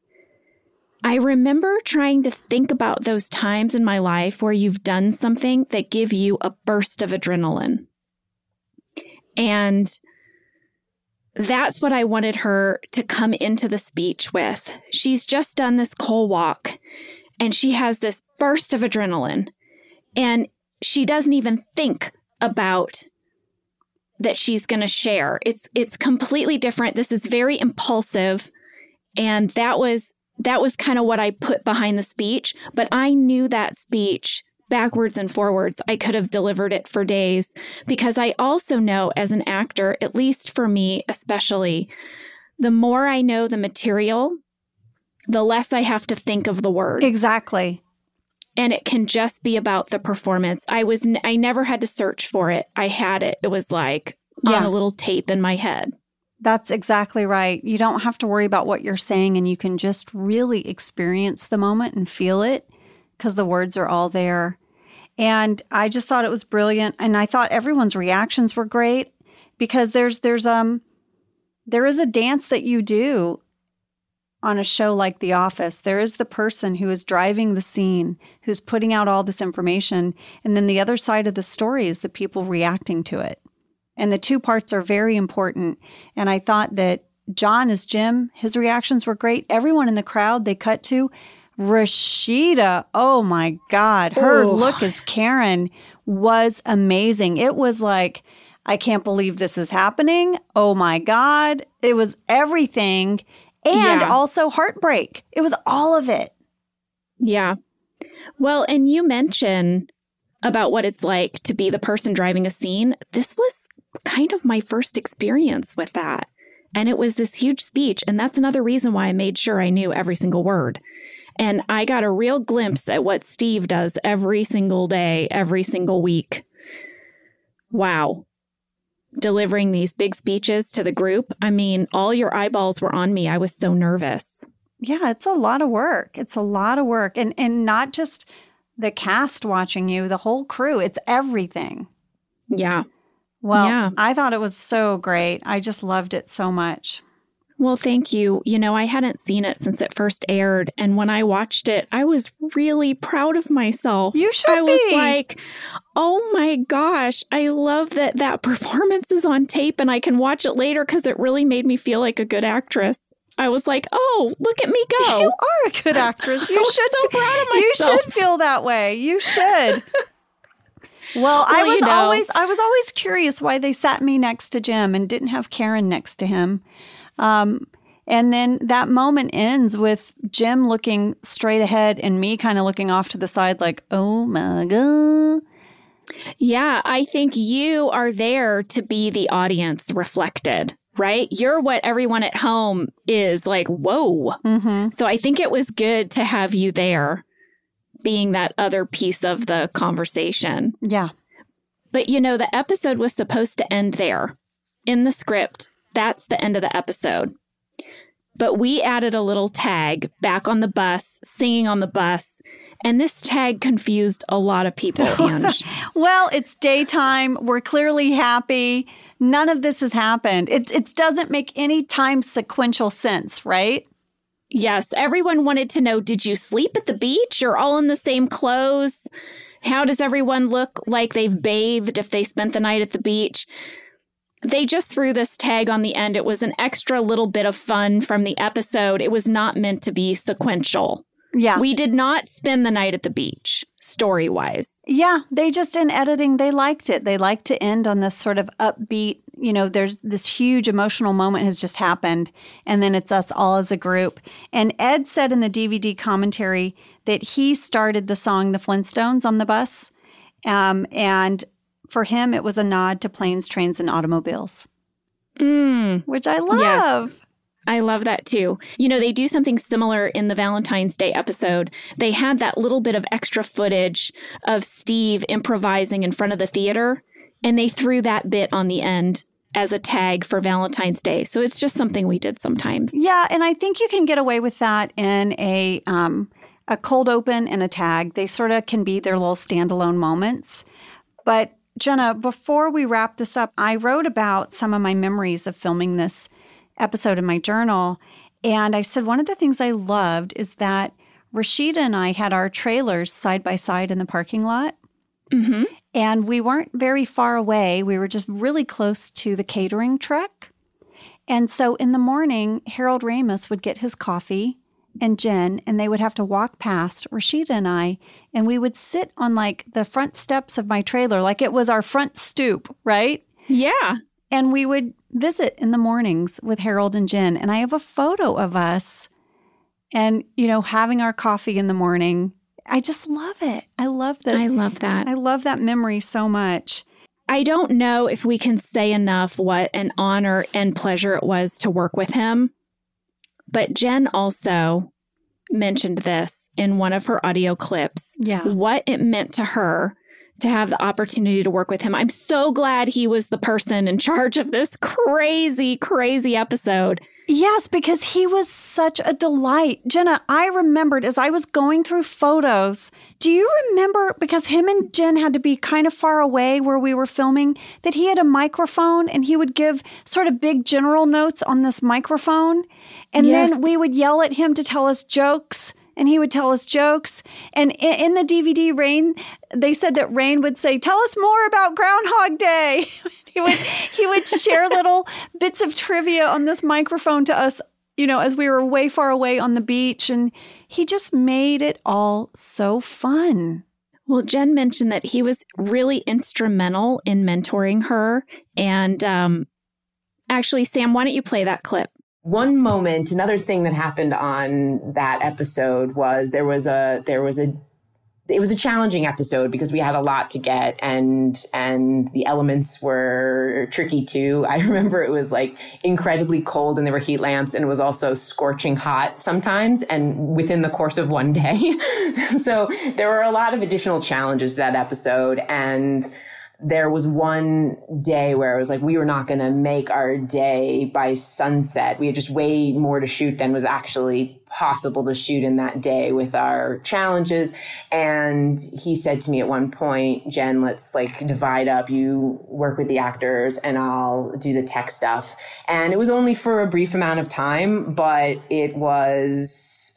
trying to think about those times in my life where you've done something that give you a burst of adrenaline. And that's what I wanted her to come into the speech with. She's just done this coal walk, and she has this burst of adrenaline, and she doesn't even think about that she's going to share. It's completely different. This is very impulsive, and that was kind of what I put behind the speech. But I knew that speech backwards and forwards. I could have delivered it for days, because I also know as an actor, at least for me especially, the more I know the material, the less I have to think of the words. Exactly. And it can just be about the performance. I never had to search for it. I had it. It was like on a little tape in my head. That's exactly right. You don't have to worry about what you're saying, and you can just really experience the moment and feel it because the words are all there. And I just thought it was brilliant. And I thought everyone's reactions were great, because there is a dance that you do on a show like The Office, there is the person who is driving the scene, who's putting out all this information. And then the other side of the story is the people reacting to it. And the two parts are very important. And I thought that John as Jim, his reactions were great. Everyone in the crowd they cut to, Rashida, oh my God, her look as Karen was amazing. It was like, I can't believe this is happening. Oh my God. It was everything. And also heartbreak. It was all of it. Yeah. Well, and you mentioned about what it's like to be the person driving a scene. This was kind of my first experience with that. And it was this huge speech. And that's another reason why I made sure I knew every single word. And I got a real glimpse at what Steve does every single day, every single week. Wow. Delivering these big speeches to the group. I mean, all your eyeballs were on me. I was so nervous. Yeah, it's a lot of work. It's a lot of work. And not just the cast watching you, the whole crew. It's everything. Yeah. Well, yeah. I thought it was so great. I just loved it so much. Well, thank you. You know, I hadn't seen it since it first aired. And when I watched it, I was really proud of myself. You should be. I was like, oh my gosh, I love that that performance is on tape and I can watch it later because it really made me feel like a good actress. I was like, oh, look at me go. You are a good actress. You should so proud of myself. You should feel that way. You should. Well, I was always curious why they sat me next to Jim and didn't have Karen next to him. And then that moment ends with Jim looking straight ahead and me kind of looking off to the side like, oh my God. Yeah, I think you are there to be the audience reflected, right? You're what everyone at home is like, whoa. Mm-hmm. So I think it was good to have you there being that other piece of the conversation. Yeah. But, you know, the episode was supposed to end there in the script. That's the end of the episode. But we added a little tag back on the bus, singing on the bus. And this tag confused a lot of people, Ange. Well, it's daytime. We're clearly happy. None of this has happened. It doesn't make any time sequential sense, right? Yes. Everyone wanted to know, did you sleep at the beach? You're all in the same clothes. How does everyone look like they've bathed if they spent the night at the beach? They just threw this tag on the end. It was an extra little bit of fun from the episode. It was not meant to be sequential. Yeah. We did not spend the night at the beach, story-wise. Yeah. They just, in editing, they liked it. They liked to end on this sort of upbeat, you know, there's this huge emotional moment has just happened. And then it's us all as a group. And Ed said in the DVD commentary that he started the song The Flintstones on the bus. And for him, it was a nod to planes, trains, and automobiles, which I love. Yes, I love that too. You know, they do something similar in the Valentine's Day episode. They had that little bit of extra footage of Steve improvising in front of the theater, and they threw that bit on the end as a tag for Valentine's Day. So it's just something we did sometimes. Yeah, and I think you can get away with that in a cold open and a tag. They sort of can be their little standalone moments. But Jenna, before we wrap this up, I wrote about some of my memories of filming this episode in my journal. And I said one of the things I loved is that Rashida and I had our trailers side by side in the parking lot. Mm-hmm. And we weren't very far away. We were just really close to the catering truck. And so in the morning, Harold Ramis would get his coffee and Jen, and they would have to walk past Rashida and I, and we would sit on like the front steps of my trailer, like it was our front stoop, right? Yeah. And we would visit in the mornings with Harold and Jen. And I have a photo of us and, you know, having our coffee in the morning. I just love it. I love that. I love that. I love that memory so much. I don't know if we can say enough what an honor and pleasure it was to work with him. But Jen also mentioned this in one of her audio clips. Yeah. What it meant to her to have the opportunity to work with him. I'm so glad he was the person in charge of this crazy, crazy episode. Yes, because he was such a delight. Jenna, I remembered as I was going through photos, do you remember, because him and Jen had to be kind of far away where we were filming, that he had a microphone and he would give sort of big general notes on this microphone? And then we would yell at him to tell us jokes. And he would tell us jokes. And in the DVD, Rain, they said that Rain would say, "Tell us more about Groundhog Day." He would share little bits of trivia on this microphone to us, as we were way far away on the beach. And he just made it all so fun. Well, Jen mentioned that he was really instrumental in mentoring her. And actually, Sam, why don't you play that clip? One moment, another thing that happened on that episode was it was a challenging episode because we had a lot to get and the elements were tricky too. I remember it was like incredibly cold and there were heat lamps, and it was also scorching hot sometimes and within the course of one day. So there were a lot of additional challenges to that episode, and there was one day where it was like, we were not going to make our day by sunset. We had just way more to shoot than was actually possible to shoot in that day with our challenges. And he said to me at one point, "Jen, let's divide up. You work with the actors and I'll do the tech stuff." And it was only for a brief amount of time, but it was,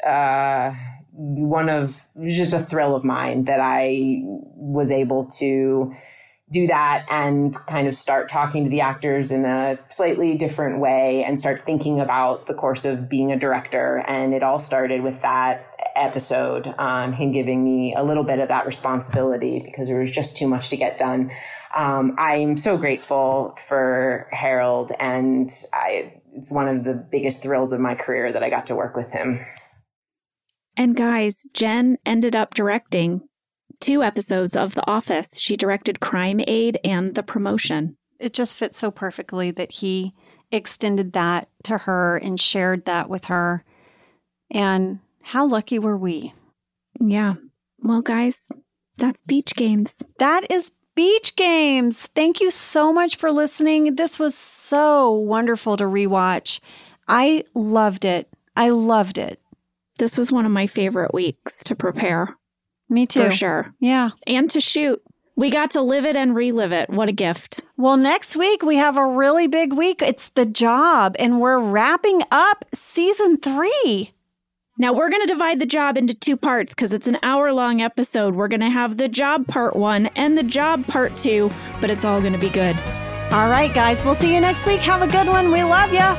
just a thrill of mine that I was able to do that and kind of start talking to the actors in a slightly different way and start thinking about the course of being a director. And it all started with that episode, him giving me a little bit of that responsibility because there was just too much to get done. I'm so grateful for Harold, and it's one of the biggest thrills of my career that I got to work with him. And guys, Jen ended up directing 2 episodes of The Office. She directed Crime Aid and The Promotion. It just fits so perfectly that he extended that to her and shared that with her. And how lucky were we? Yeah. Well, guys, that's Beach Games. That is Beach Games. Thank you so much for listening. This was so wonderful to rewatch. I loved it. This was one of my favorite weeks to prepare. Me too. For sure. Yeah. And to shoot. We got to live it and relive it. What a gift. Well, next week we have a really big week. It's The Job, and we're wrapping up season 3. Now, we're going to divide The Job into 2 parts because it's an hour-long episode. We're going to have The Job Part 1 and The Job Part 2, but it's all going to be good. All right, guys. We'll see you next week. Have a good one. We love you.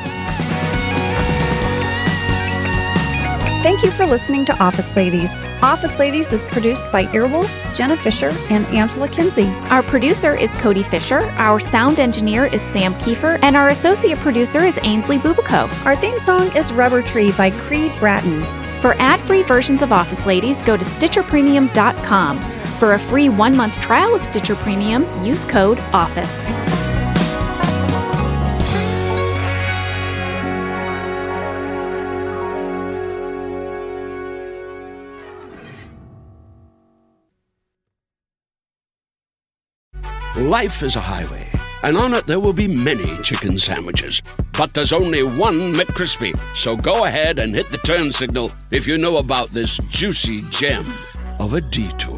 Thank you for listening to Office Ladies. Office Ladies is produced by Earwolf, Jenna Fisher, and Angela Kinsey. Our producer is Cody Fisher, our sound engineer is Sam Kiefer, and our associate producer is Ainsley Bubico. Our theme song is Rubber Tree by Creed Bratton. For ad-free versions of Office Ladies, go to StitcherPremium.com. For a free 1-month trial of Stitcher Premium, use code OFFICE. Life is a highway, and on it there will be many chicken sandwiches. But there's only one McCrispy. So go ahead and hit the turn signal if you know about this juicy gem of a detour.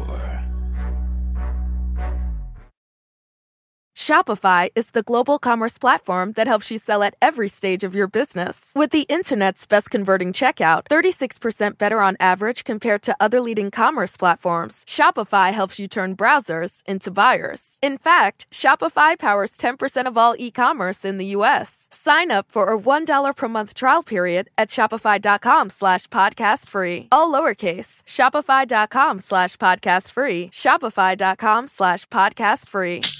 Shopify is the global commerce platform that helps you sell at every stage of your business. With the internet's best converting checkout, 36% better on average compared to other leading commerce platforms, Shopify helps you turn browsers into buyers. In fact, Shopify powers 10% of all e-commerce in the U.S. Sign up for a $1 per month trial period at shopify.com/podcastfree. All lowercase, shopify.com/podcastfree, shopify.com/podcastfree.